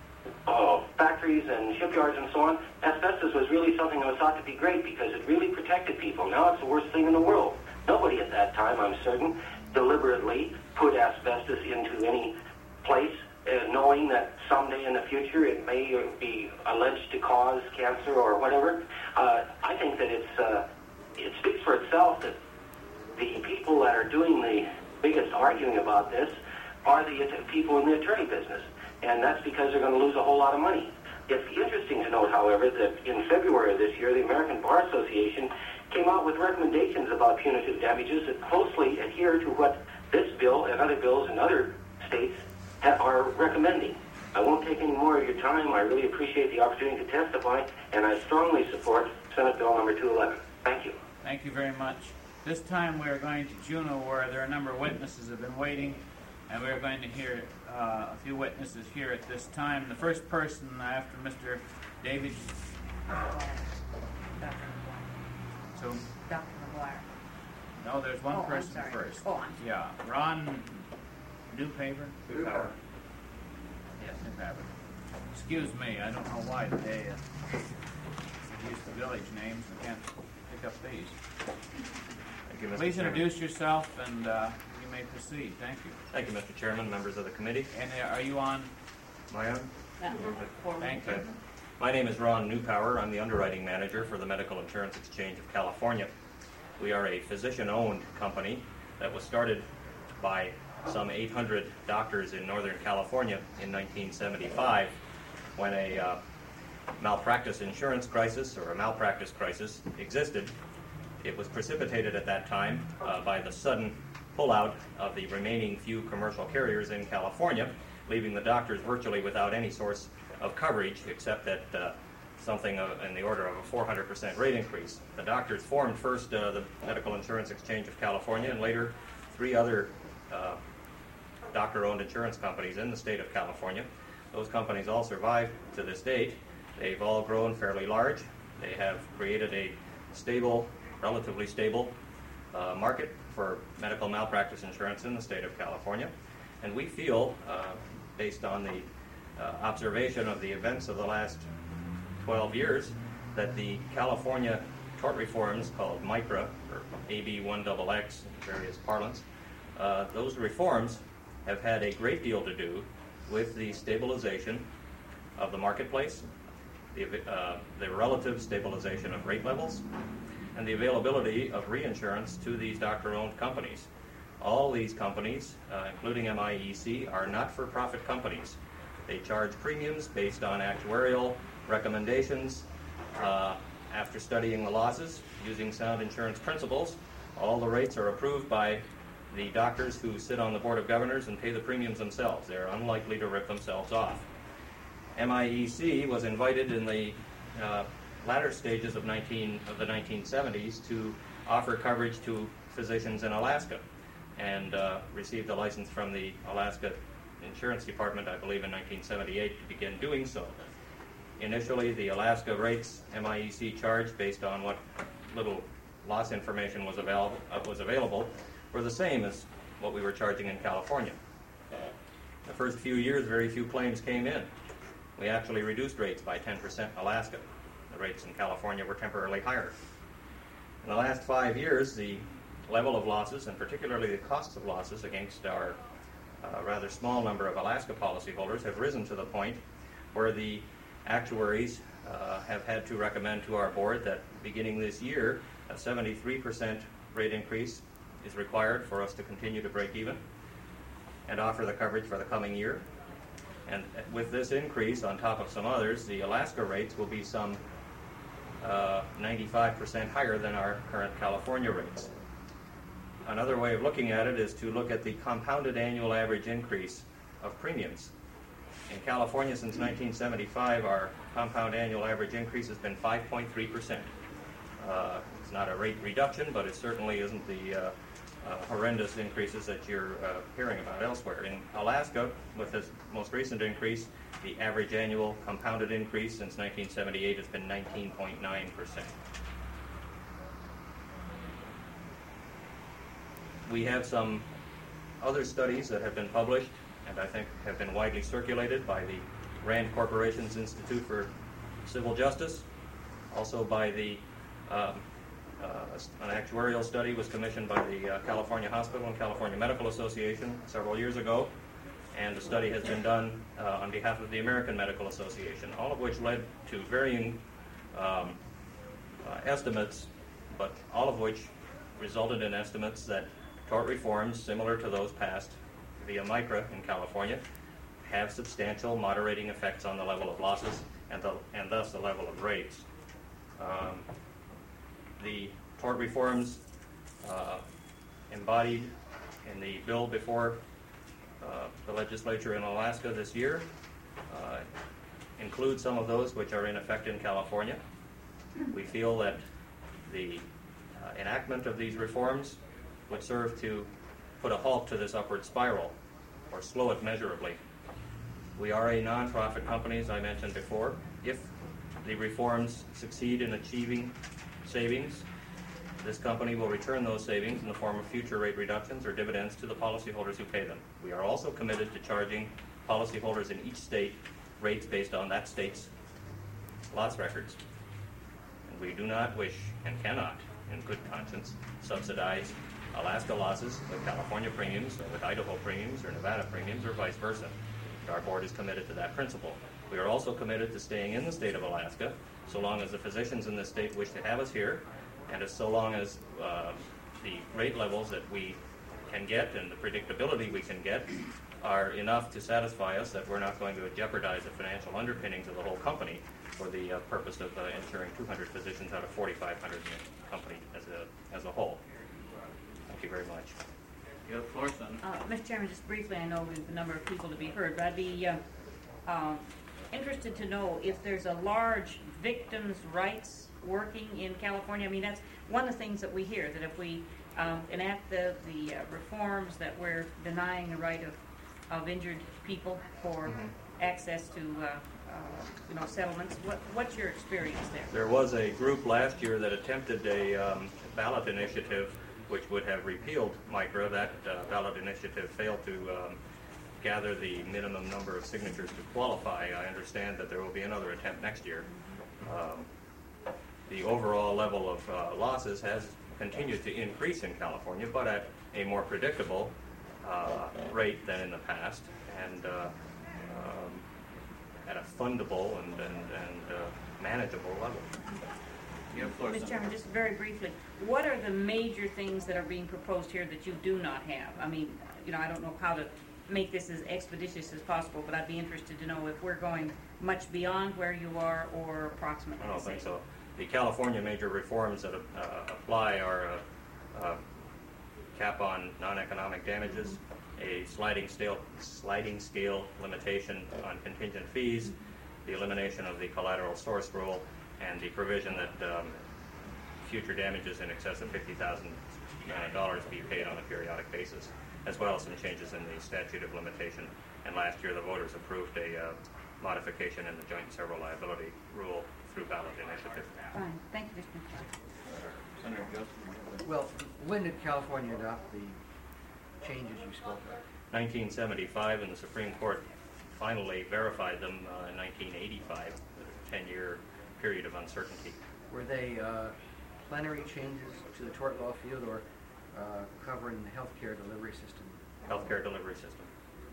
uh, factories and shipyards and so on, asbestos was really something that was thought to be great because it really protected people. Now it's the worst thing in the world. Nobody at that time, I'm certain, deliberately put asbestos into any place uh, knowing that someday in the future it may be alleged to cause cancer or whatever. Uh, I think that it's uh, it speaks for itself that the people that are doing the biggest arguing about this are the people in the attorney business, and that's because they're going to lose a whole lot of money. It's interesting to note, however, that in February of this year, the American Bar Association came out with recommendations about punitive damages that closely adhere to what this bill and other bills in other states ha- are recommending. I won't take any more of your time. I really appreciate the opportunity to testify, and I strongly support Senate Bill number two eleven. Thank you. Thank you very much. This time we are going to Juneau, where there are a number of witnesses have been waiting, and we are going to hear uh, a few witnesses here at this time. The first person after Mister David. So, Doctor McGuire. No, there's one Oh, I'm person sorry. first. Oh, I'm Yeah, Ron Newpaper? Newpower. Yes, Newpaper. Excuse me, I don't know why today uh, I use the village names and can't pick up these. Thank you, Mister Please Chairman. introduce yourself and uh, you may proceed. Thank you. Thank you, Mister Chairman, members of the committee. And uh, are you on? Am I on? Thank you. Okay. My name is Ron Newpower. I'm the underwriting manager for the Medical Insurance Exchange of California. We are a physician-owned company that was started by some eight hundred doctors in Northern California in nineteen seventy-five when a uh, malpractice insurance crisis or a malpractice crisis existed. It was precipitated at that time uh, by the sudden pullout of the remaining few commercial carriers in California, leaving the doctors virtually without any source of coverage except that uh, something uh, in the order of a four hundred percent rate increase. The doctors formed first uh, the Medical Insurance Exchange of California and later three other uh, doctor-owned insurance companies in the state of California. Those companies all survive to this date. They've all grown fairly large. They have created a stable, relatively stable uh, market for medical malpractice insurance in the state of California. And we feel, uh, based on the uh, observation of the events of the last twelve years, that the California tort reforms called MICRA, or A B one X X in various parlance, uh, those reforms have had a great deal to do with the stabilization of the marketplace, the, uh, the relative stabilization of rate levels, and the availability of reinsurance to these doctor-owned companies. All these companies, uh, including M I E C, are not-for-profit companies. They charge premiums based on actuarial recommendations. Uh, after studying the losses, using sound insurance principles, all the rates are approved by the doctors who sit on the Board of Governors and pay the premiums themselves. They're unlikely to rip themselves off. M I E C was invited in the uh, latter stages of, nineteen, of the nineteen seventies to offer coverage to physicians in Alaska, and uh, received a license from the Alaska Insurance Department, I believe, in nineteen seventy-eight to begin doing so. Initially, the Alaska rates M I E C charged, based on what little loss information was available, uh, was available, were the same as what we were charging in California. The first few years, very few claims came in. We actually reduced rates by ten percent in Alaska. The rates in California were temporarily higher. In the last five years, the level of losses, and particularly the costs of losses against our uh, rather small number of Alaska policyholders, have risen to the point where the actuaries uh, have had to recommend to our board that beginning this year, a seventy-three percent rate increase is required for us to continue to break even and offer the coverage for the coming year. And with this increase, on top of some others, the Alaska rates will be some uh, ninety-five percent higher than our current California rates. Another way of looking at it is to look at the compounded annual average increase of premiums. In California, since nineteen seventy-five, our compound annual average increase has been five point three percent. Uh, it's not a rate reduction, but it certainly isn't the uh, uh, horrendous increases that you're uh, hearing about elsewhere. In Alaska, with this most recent increase, the average annual compounded increase since nineteen seventy-eight has been nineteen point nine percent. We have some other studies that have been published and I think have been widely circulated by the RAND Corporation's Institute for Civil Justice, also by the, um, uh, an actuarial study was commissioned by the uh, California Hospital and California Medical Association several years ago, and the study has been done uh, on behalf of the American Medical Association, all of which led to varying um, uh, estimates, but all of which resulted in estimates that tort reforms similar to those passed via MICRA in California have substantial moderating effects on the level of losses and, the, and thus the level of rates. Um, the tort reforms uh, embodied in the bill before uh, the legislature in Alaska this year uh, include some of those which are in effect in California. We feel that the uh, enactment of these reforms would serve to put a halt to this upward spiral or slow it measurably. We are a non-profit company, as I mentioned before. If the reforms succeed in achieving savings, this company will return those savings in the form of future rate reductions or dividends to the policyholders who pay them. We are also committed to charging policyholders in each state rates based on that state's loss records. And we do not wish and cannot, in good conscience, subsidize Alaska losses with California premiums or with Idaho premiums or Nevada premiums or vice versa. Our board is committed to that principle. We are also committed to staying in the state of Alaska so long as the physicians in this state wish to have us here, and as so long as uh, the rate levels that we can get and the predictability we can get are enough to satisfy us that we're not going to jeopardize the financial underpinnings of the whole company for the uh, purpose of uh, insuring two hundred physicians out of forty-five hundred in the company as a, as a whole. Thank you very much. You have the floor, son. Uh, Mister Chairman, just briefly, I know we have a number of people to be heard, but I'd be uh, uh, interested to know if there's a large victims' rights working in California. I mean, that's one of the things that we hear, that if we um, enact the, the uh, reforms, that we're denying the right of, of injured people for mm-hmm. access to uh, uh, you know, settlements. What, what's your experience there? There was a group last year that attempted a um, ballot initiative which would have repealed MICRA. That uh, ballot initiative failed to um, gather the minimum number of signatures to qualify. I understand that there will be another attempt next year. Um, the overall level of uh, losses has continued to increase in California, but at a more predictable uh, rate than in the past, and uh, um, at a fundable and, and, and uh, manageable level. Mister Chairman, just very briefly, what are the major things that are being proposed here that you do not have? I mean, you know, I don't know how to make this as expeditious as possible, but I'd be interested to know if we're going much beyond where you are or approximately I don't the same. think so. The California major reforms that uh, apply are a, a cap on non-economic damages, a sliding scale, sliding scale limitation on contingent fees, the elimination of the collateral source rule, and the provision that um, future damages in excess of fifty thousand dollars be paid on a periodic basis, as well as some changes in the statute of limitation. And last year the voters approved a uh, modification in the joint and several liability rule through ballot initiative. Fine. Thank you, Mister Senator Joseph. Well, when did California adopt the changes you spoke of? nineteen seventy-five, and the Supreme Court finally verified them uh, in nineteen eighty-five, a ten-year period of uncertainty. Were they uh, plenary changes to the tort law field, or uh, covering the healthcare delivery system? Healthcare delivery system.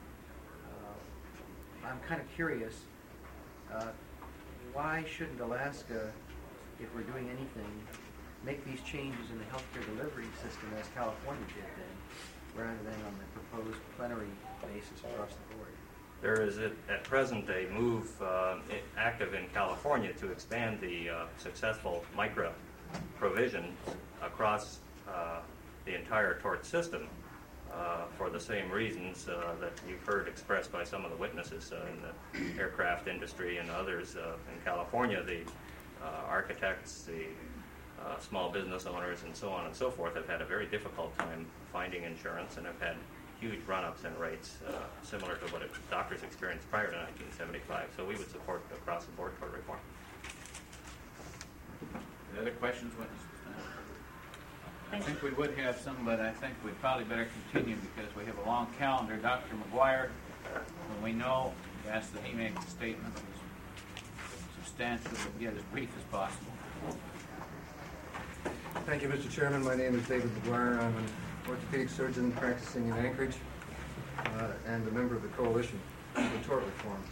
Uh, I'm kind of curious, uh, why shouldn't Alaska, if we're doing anything, make these changes in the healthcare delivery system as California did then, rather than on the proposed plenary basis across the board? There is at, at present a move uh, active in California to expand the uh, successful MICRA provisions across uh, the entire tort system uh, for the same reasons uh, that you've heard expressed by some of the witnesses uh, in the aircraft industry and others uh, in California. The uh, architects, the uh, small business owners, and so on and so forth have had a very difficult time finding insurance and have had huge run-ups in rates, uh, similar to what doctors experienced prior to nineteen seventy-five. So we would support across-the-board tort reform. Any other questions, witnesses? I think we would have some, but I think we'd probably better continue because we have a long calendar. Doctor McGuire, when we know, we ask that he make a statement as substantial and get as brief as possible. Thank you, Mister Chairman. My name is David McGuire. I'm an orthopedic surgeon practicing in Anchorage uh, and a member of the Coalition for Tort Reform.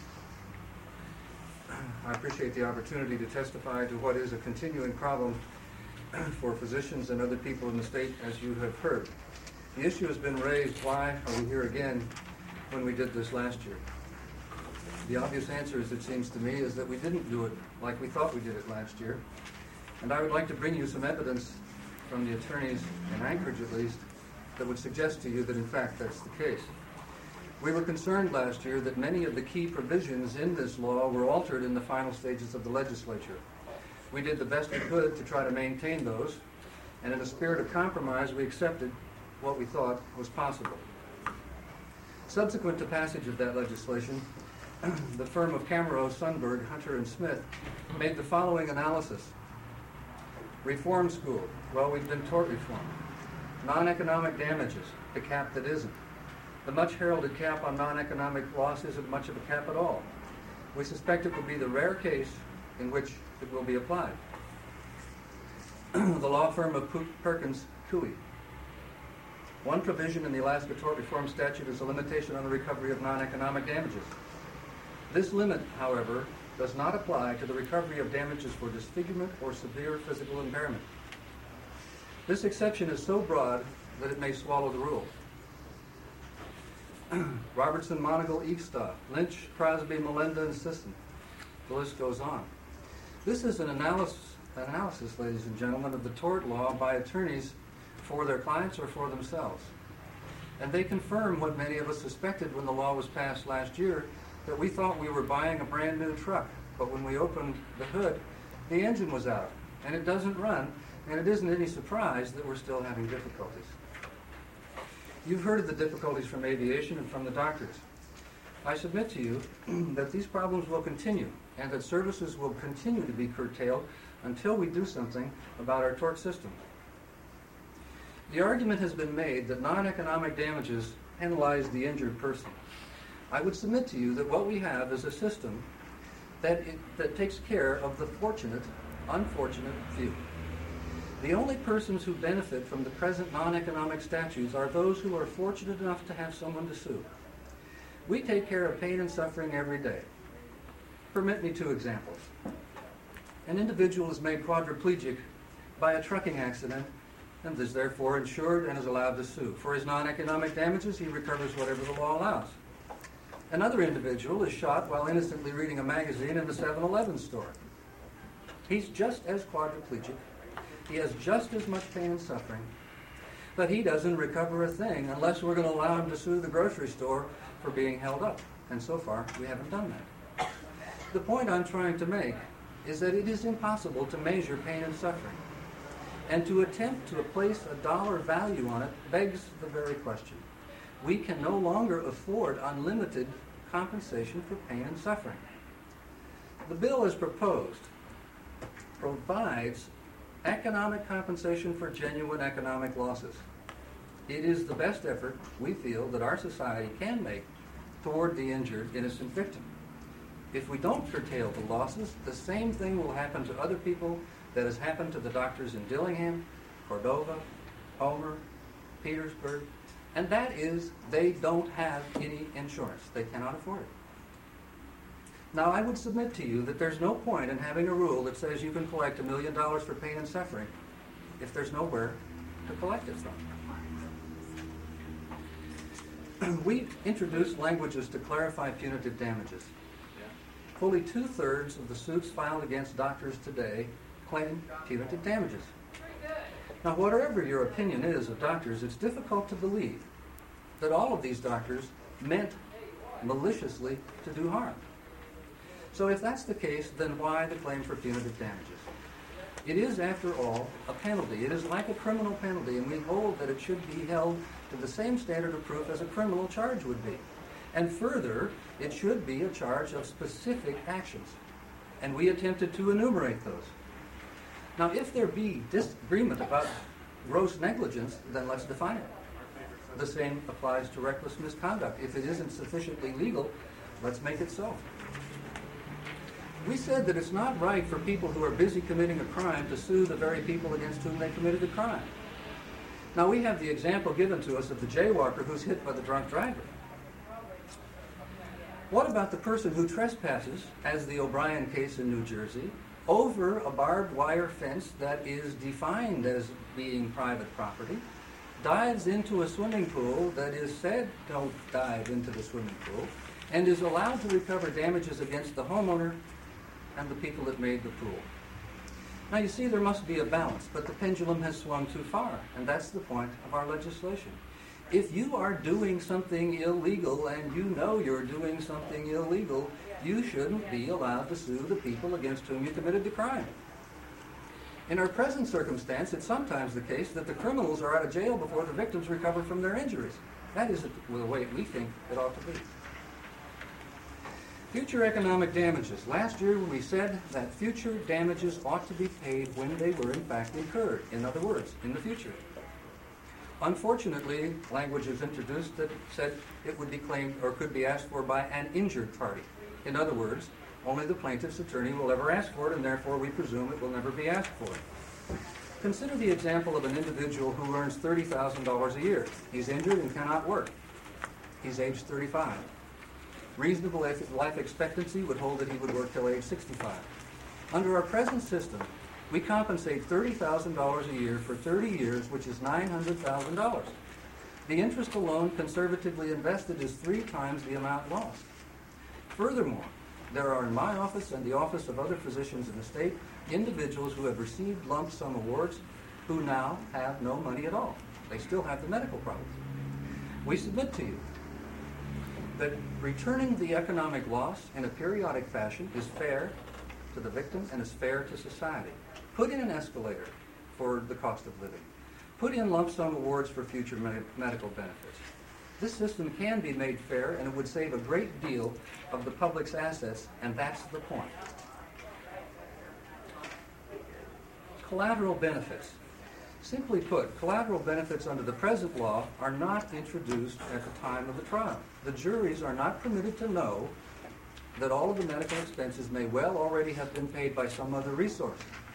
I appreciate the opportunity to testify to what is a continuing problem for physicians and other people in the state, as you have heard. The issue has been raised, why are we here again when we did this last year? The obvious answer, as it seems to me, is that we didn't do it like we thought we did it last year. And I would like to bring you some evidence from the attorneys in Anchorage, at least, that would suggest to you that, in fact, that's the case. We were concerned last year that many of the key provisions in this law were altered in the final stages of the legislature. We did the best we could to try to maintain those, and in a spirit of compromise, we accepted what we thought was possible. Subsequent to passage of that legislation, the firm of Camero, Sundberg, Hunter, and Smith made the following analysis. Reform school, well, we've been tort reform. Non-economic damages, the cap that isn't. The much heralded cap on non-economic loss isn't much of a cap at all. We suspect it will be the rare case in which it will be applied. The law firm of Perkins Coie. One provision in the Alaska Tort Reform Statute is a limitation on the recovery of non-economic damages. This limit, however, does not apply to the recovery of damages for disfigurement or severe physical impairment. This exception is so broad that it may swallow the rule. Robertson, Monagle, Eastaugh, Lynch, Crosby, Melenda, and Sisson. The list goes on. This is an analysis, analysis, ladies and gentlemen, of the tort law by attorneys for their clients or for themselves. And they confirm what many of us suspected when the law was passed last year, that we thought we were buying a brand new truck, but when we opened the hood, the engine was out, and it doesn't run, and it isn't any surprise that we're still having difficulties. You've heard of the difficulties from aviation and from the doctors. I submit to you that these problems will continue, and that services will continue to be curtailed until we do something about our tort system. The argument has been made that non-economic damages penalize the injured person. I would submit to you that what we have is a system that, it, that takes care of the fortunate, unfortunate few. The only persons who benefit from the present non-economic statutes are those who are fortunate enough to have someone to sue. We take care of pain and suffering every day. Permit me two examples. An individual is made quadriplegic by a trucking accident and is therefore insured and is allowed to sue. For his non-economic damages, he recovers whatever the law allows. Another individual is shot while innocently reading a magazine in the seven eleven store. He's just as quadriplegic. He has just as much pain and suffering, but he doesn't recover a thing unless we're going to allow him to sue the grocery store for being held up. And so far, we haven't done that. The point I'm trying to make is that it is impossible to measure pain and suffering. And to attempt to place a dollar value on it begs the very question. We can no longer afford unlimited compensation for pain and suffering. The bill as proposed provides economic compensation for genuine economic losses. It is the best effort, we feel, that our society can make toward the injured, innocent victim. If we don't curtail the losses, the same thing will happen to other people that has happened to the doctors in Dillingham, Cordova, Homer, Petersburg, and that is they don't have any insurance. They cannot afford it. Now, I would submit to you that there's no point in having a rule that says you can collect a million dollars for pain and suffering if there's nowhere to collect it from. We introduced languages to clarify punitive damages. Fully two-thirds of the suits filed against doctors today claim punitive damages. Now, whatever your opinion is of doctors, it's difficult to believe that all of these doctors meant maliciously to do harm. So if that's the case, then why the claim for punitive damages? It is, after all, a penalty. It is like a criminal penalty, and we hold that it should be held to the same standard of proof as a criminal charge would be. And further, it should be a charge of specific actions. And we attempted to enumerate those. Now, if there be disagreement about gross negligence, then let's define it. The same applies to reckless misconduct. If it isn't sufficiently legal, let's make it so. We said that it's not right for people who are busy committing a crime to sue the very people against whom they committed the crime. Now, we have the example given to us of the jaywalker who's hit by the drunk driver. What about the person who trespasses, as the O'Brien case in New Jersey, over a barbed wire fence that is defined as being private property, dives into a swimming pool that is said don't dive into the swimming pool, and is allowed to recover damages against the homeowner and the people that made the pool? Now, you see, there must be a balance, but the pendulum has swung too far, and that's the point of our legislation. If you are doing something illegal and you know you're doing something illegal, you shouldn't be allowed to sue the people against whom you committed the crime. In our present circumstance, it's sometimes the case that the criminals are out of jail before the victims recover from their injuries. That isn't the way we think it ought to be. Future economic damages. Last year we said that future damages ought to be paid when they were in fact incurred. In other words, in the future. Unfortunately, language is introduced that said it would be claimed or could be asked for by an injured party. In other words, only the plaintiff's attorney will ever ask for it, and therefore we presume it will never be asked for. Consider the example of an individual who earns thirty thousand dollars a year. He's injured and cannot work. He's age thirty-five. Reasonable life expectancy would hold that he would work till age sixty-five. Under our present system, we compensate thirty thousand dollars a year for thirty years, which is nine hundred thousand dollars. The interest alone conservatively invested is three times the amount lost. Furthermore, there are in my office and the office of other physicians in the state individuals who have received lump sum awards who now have no money at all. They still have the medical problems. We submit to you that returning the economic loss in a periodic fashion is fair to the victim and is fair to society. Put in an escalator for the cost of living. Put in lump sum awards for future med- medical benefits. This system can be made fair, and it would save a great deal of the public's assets, and that's the point. Collateral benefits. Simply put, collateral benefits under the present law are not introduced at the time of the trial. The juries are not permitted to know that all of the medical expenses may well already have been paid by some other resource.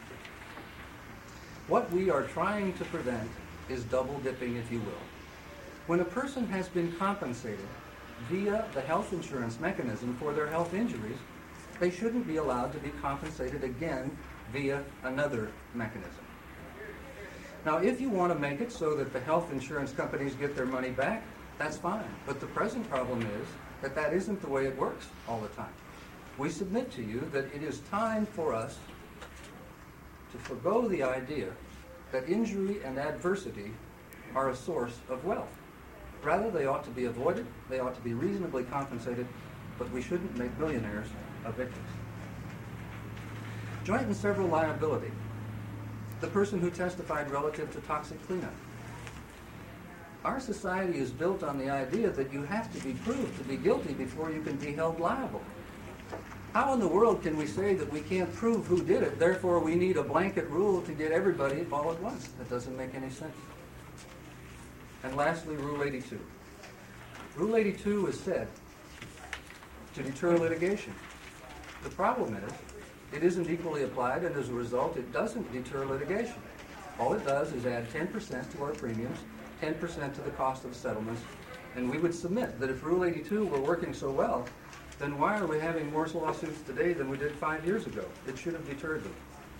What we are trying to prevent is double dipping, if you will. When a person has been compensated via the health insurance mechanism for their health injuries, they shouldn't be allowed to be compensated again via another mechanism. Now, if you want to make it so that the health insurance companies get their money back, that's fine. But the present problem is that that isn't the way it works all the time. We submit to you that it is time for us to forgo the idea that injury and adversity are a source of wealth. Rather, they ought to be avoided, they ought to be reasonably compensated, but we shouldn't make millionaires of victims. Joint and several liability. The person who testified relative to toxic cleanup. Our society is built on the idea that you have to be proved to be guilty before you can be held liable. How in the world can we say that we can't prove who did it, therefore we need a blanket rule to get everybody all at once? That doesn't make any sense. And lastly, Rule eighty-two. Rule eighty-two is said to deter litigation. The problem is, it isn't equally applied, and as a result, it doesn't deter litigation. All it does is add ten percent to our premiums, ten percent to the cost of settlements, and we would submit that if Rule eighty-two were working so well, then why are we having more lawsuits today than we did five years ago? It should have deterred them.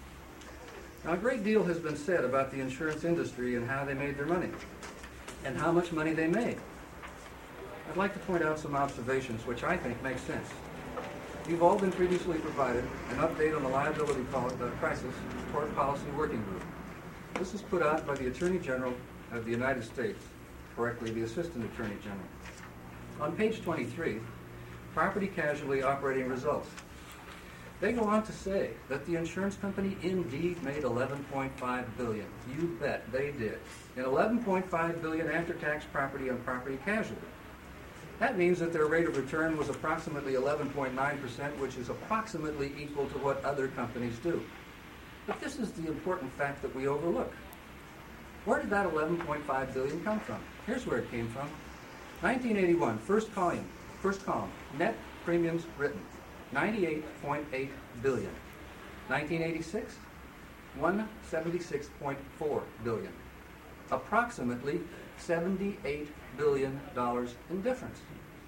Now, a great deal has been said about the insurance industry and how they made their money, and how much money they made. I'd like to point out some observations which I think make sense. You've all been previously provided an update on the liability crisis tort policy working group. This is put out by the Attorney General of the United States, correctly, the Assistant Attorney General. On page twenty-three, property casualty operating results. They go on to say that the insurance company indeed made eleven point five billion dollars. You bet they did. And eleven point five billion dollars after-tax property on property casualty. That means that their rate of return was approximately eleven point nine percent, which is approximately equal to what other companies do. But this is the important fact that we overlook. Where did that eleven point five billion dollars come from? Here's where it came from. nineteen eighty-one, first column, first column, net premiums written, ninety-eight point eight billion dollars. nineteen eighty-six, one hundred seventy-six point four billion dollars. Approximately seventy-eight billion dollars in difference.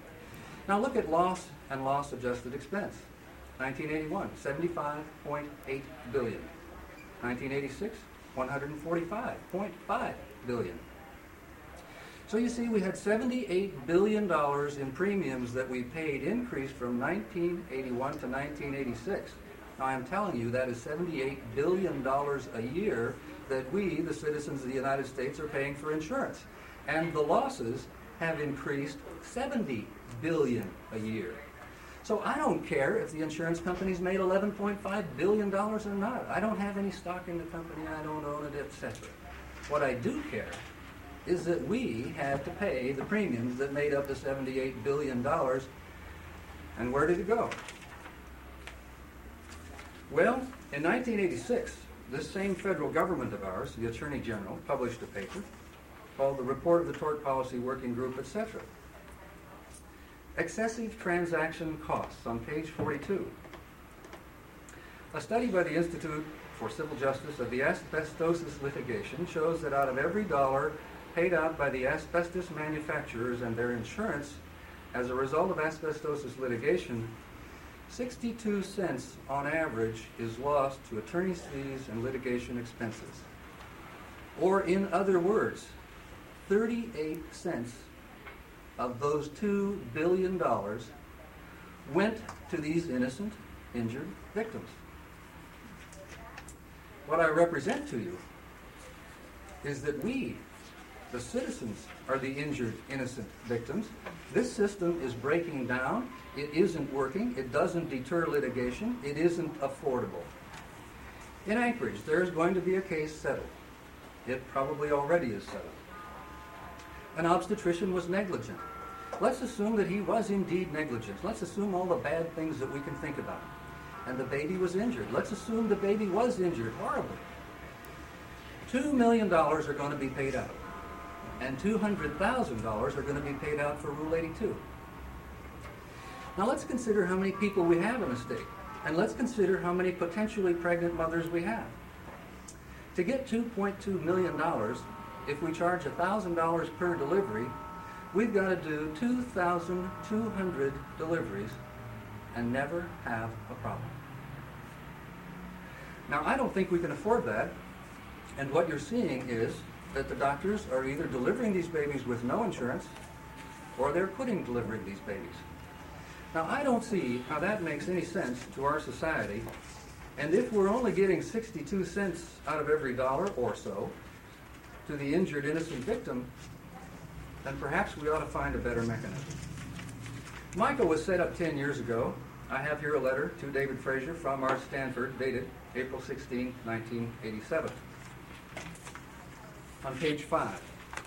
Now look at loss and loss adjusted expense. nineteen eighty-one, seventy-five point eight billion dollars. nineteen eighty-six, one hundred forty-five point five billion dollars. So you see, we had seventy-eight billion dollars in premiums that we paid increased from nineteen eighty-one to nineteen eighty-six. Now I'm telling you that is seventy-eight billion dollars a year that we, the citizens of the United States, are paying for insurance. And the losses have increased seventy billion dollars a year. So I don't care if the insurance companies made eleven point five billion dollars or not. I don't have any stock in the company, I don't own it, et cetera. What I do care is that we had to pay the premiums that made up the seventy-eight billion dollars. And where did it go? Well, in nineteen eighty-six, this same federal government of ours, the Attorney General, published a paper called the Report of the Tort Policy Working Group, et cetera. Excessive transaction costs on page forty-two. A study by the Institute for Civil Justice of the asbestosis litigation shows that out of every dollar paid out by the asbestos manufacturers and their insurance as a result of asbestosis litigation, sixty-two cents on average is lost to attorney's fees and litigation expenses. Or in other words, thirty-eight cents of those two billion dollars went to these innocent, injured victims. What I represent to you is that we, the citizens, are the injured, innocent victims. This system is breaking down. It isn't working. It doesn't deter litigation. It isn't affordable. In Anchorage, there's going to be a case settled. It probably already is settled. An obstetrician was negligent. Let's assume that he was indeed negligent. Let's assume all the bad things that we can think about. And the baby was injured. Let's assume the baby was injured horribly. two million dollars are going to be paid out, and two hundred thousand dollars are going to be paid out for Rule eighty-two. Now let's consider how many people we have in the state, and let's consider how many potentially pregnant mothers we have. To get two point two million dollars, if we charge one thousand dollars per delivery, we've got to do two thousand two hundred deliveries and never have a problem. Now, I don't think we can afford that, and what you're seeing is that the doctors are either delivering these babies with no insurance, or they're quitting delivering these babies. Now, I don't see how that makes any sense to our society, and if we're only getting sixty-two cents out of every dollar or so to the injured innocent victim, then perhaps we ought to find a better mechanism. MICA was set up ten years ago. I have here a letter to David Frazier from Art Stanford, dated April sixteenth, nineteen eighty-seven. On page five,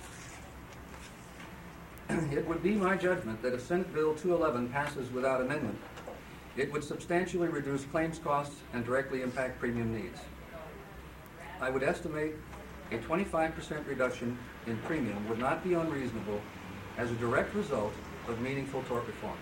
it would be my judgment that if Senate Bill two eleven passes without amendment, it would substantially reduce claims costs and directly impact premium needs. I would estimate a twenty-five percent reduction in premium would not be unreasonable as a direct result of meaningful tort reform.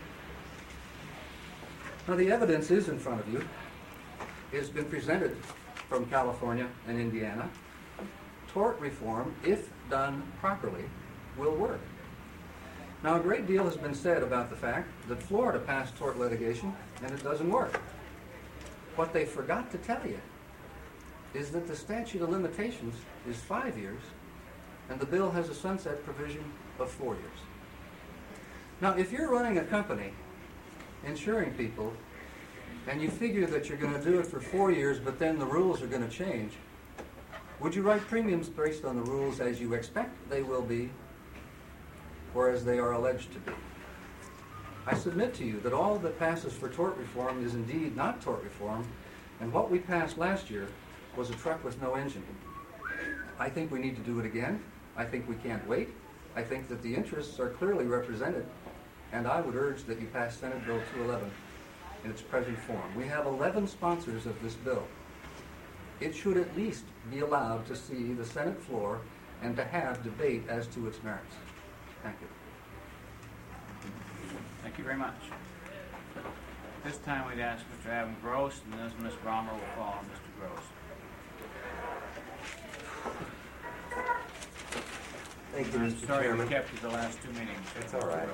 Now, the evidence is in front of you. It has been presented from California and Indiana. Tort reform, if done properly, will work. Now, a great deal has been said about the fact that Florida passed tort litigation and it doesn't work. What they forgot to tell you is that the statute of limitations is five years and the bill has a sunset provision of four years. Now, if you're running a company insuring people and you figure that you're going to do it for four years but then the rules are going to change, would you write premiums based on the rules as you expect they will be or as they are alleged to be? I submit to you that all that passes for tort reform is indeed not tort reform, and what we passed last year was a truck with no engine. I think we need to do it again. I think we can't wait. I think that the interests are clearly represented, and I would urge that you pass Senate Bill two eleven in its present form. We have eleven sponsors of this bill. It should at least be allowed to see the Senate floor and to have debate as to its merits. Thank you. Thank you very much. This time we'd ask Mister Adam Gross, and then Miz Brommer will follow Mister Gross. Thank you, I'm Mister sorry Chairman. we kept you the last two meetings. It's all right.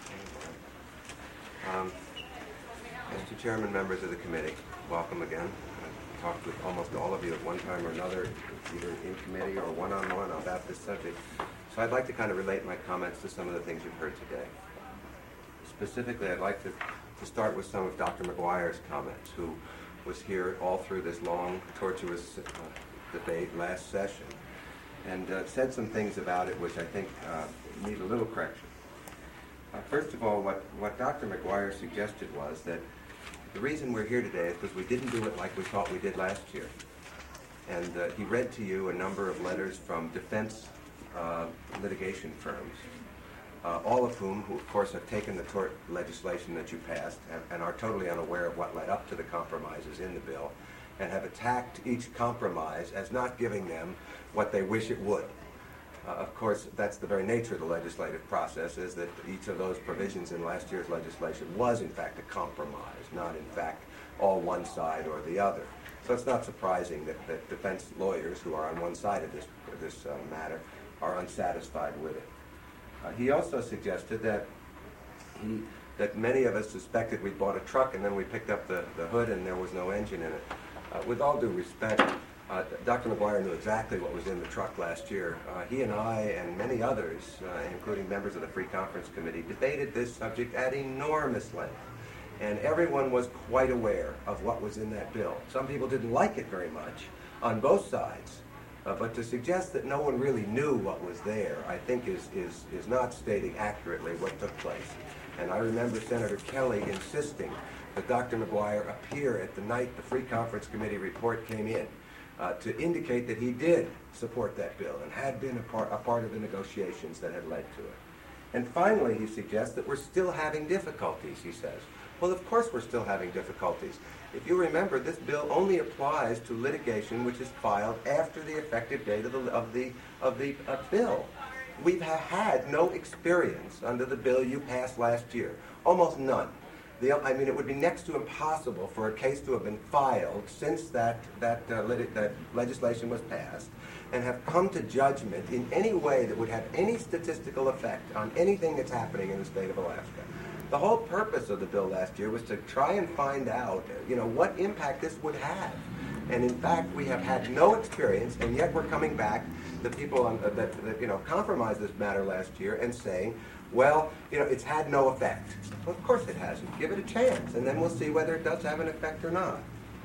Um, Mister Chairman, members of the committee, welcome again. I've talked with almost all of you at one time or another, either in committee or one-on-one about this subject. So I'd like to kind of relate my comments to some of the things you've heard today. Specifically, I'd like to, to start with some of Doctor McGuire's comments, who was here all through this long, tortuous uh, debate last session, and uh, said some things about it which I think uh, need a little correction. Uh, first of all, what, what Doctor McGuire suggested was that the reason we're here today is because we didn't do it like we thought we did last year. And uh, he read to you a number of letters from defense uh, litigation firms, uh, all of whom, who of course have taken the tort legislation that you passed and, and are totally unaware of what led up to the compromises in the bill, and have attacked each compromise as not giving them what they wish it would. Uh, of course, that's the very nature of the legislative process, is that each of those provisions in last year's legislation was in fact a compromise, not in fact all one side or the other. So it's not surprising that, that defense lawyers who are on one side of this, this uh, matter are unsatisfied with it. Uh, he also suggested that he, that many of us suspected we bought a truck and then we picked up the, the hood and there was no engine in it. Uh, with all due respect, uh, Doctor McGuire knew exactly what was in the truck last year. Uh, he and I and many others, uh, including members of the Free Conference Committee, debated this subject at enormous length. And everyone was quite aware of what was in that bill. Some people didn't like it very much on both sides. Uh, but to suggest that no one really knew what was there, I think is, is, is not stating accurately what took place. And I remember Senator Kelly insisting that Doctor McGuire appear at the night the Free Conference Committee report came in uh, to indicate that he did support that bill and had been a part, a part of the negotiations that had led to it. And finally, he suggests that we're still having difficulties, he says. Well, of course we're still having difficulties. If you remember, this bill only applies to litigation which is filed after the effective date of the, of the, of the uh, bill. We've ha had no experience under the bill you passed last year, almost none. The, I mean, it would be next to impossible for a case to have been filed since that, that, uh, lit that legislation was passed and have come to judgment in any way that would have any statistical effect on anything that's happening in the state of Alaska. The whole purpose of the bill last year was to try and find out, you know, what impact this would have. And in fact, we have had no experience, and yet we're coming back, the people on, uh, that, that, you know, compromised this matter last year and saying, well, you know, it's had no effect. Well, of course it hasn't. Give it a chance, and then we'll see whether it does have an effect or not.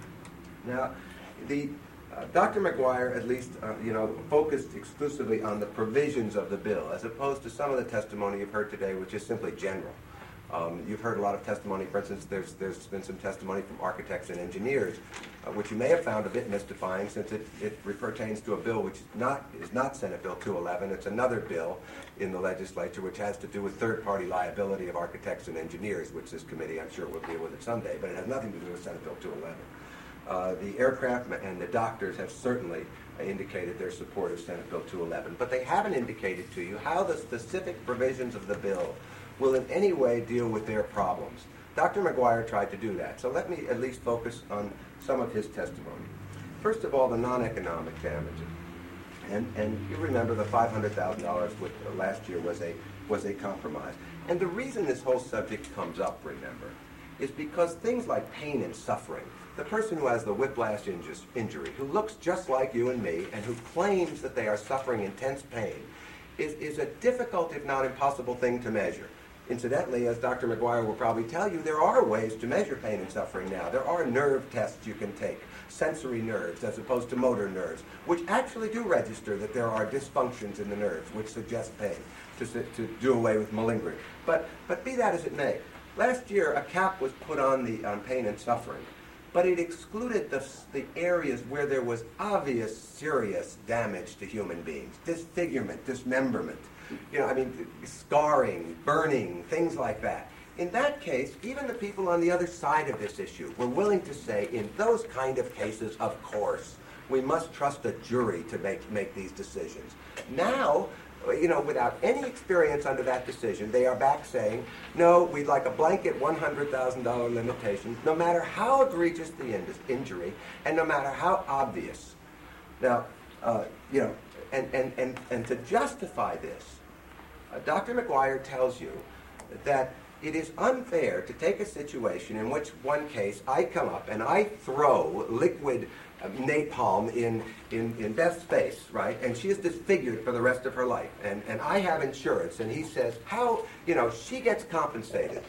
Now, the uh, Doctor McGuire, at least, uh, you know, focused exclusively on the provisions of the bill, as opposed to some of the testimony you've heard today, which is simply general. Um, you've heard a lot of testimony. For instance, there's, there's been some testimony from architects and engineers, uh, which you may have found a bit mystifying, since it, it pertains to a bill which is not, is not Senate Bill two eleven. It's another bill in the legislature which has to do with third-party liability of architects and engineers, which this committee, I'm sure, will deal with it someday, but it has nothing to do with Senate Bill two eleven. Uh, the aircraft and the doctors have certainly indicated their support of Senate Bill two eleven, but they haven't indicated to you how the specific provisions of the bill will in any way deal with their problems. Doctor McGuire tried to do that, so let me at least focus on some of his testimony. First of all, the non-economic damages. And, and you remember the five hundred thousand dollars with, uh, last year was a, was a compromise. And the reason this whole subject comes up, remember, is because things like pain and suffering, the person who has the whiplash inju- injury, who looks just like you and me, and who claims that they are suffering intense pain, is, is a difficult, if not impossible, thing to measure. Incidentally, as Doctor McGuire will probably tell you, there are ways to measure pain and suffering now. There are nerve tests you can take, sensory nerves as opposed to motor nerves, which actually do register that there are dysfunctions in the nerves, which suggest pain, to, to do away with malingering. But, but be that as it may, last year a cap was put on, the, on pain and suffering, but it excluded the, the areas where there was obvious, serious damage to human beings, disfigurement, dismemberment. You know, I mean, scarring, burning, things like that. In that case, even the people on the other side of this issue were willing to say, in those kind of cases, of course, we must trust a jury to make, make these decisions. Now, you know, without any experience under that decision, they are back saying, no, we'd like a blanket one hundred thousand dollars limitation, no matter how egregious the in- injury, and no matter how obvious. Now, uh, you know, and, and, and, and to justify this, uh, Doctor McGuire tells you that it is unfair to take a situation in which one case I come up and I throw liquid uh, napalm in, in, in Beth's face, right? And she is disfigured for the rest of her life. And, and I have insurance. And he says, how, you know, she gets compensated.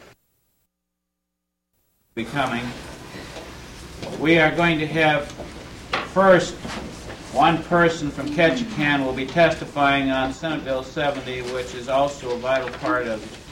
Becoming, we are going to have first one person from Ketchikan will be testifying on Senate Bill seventy, which is also a vital part of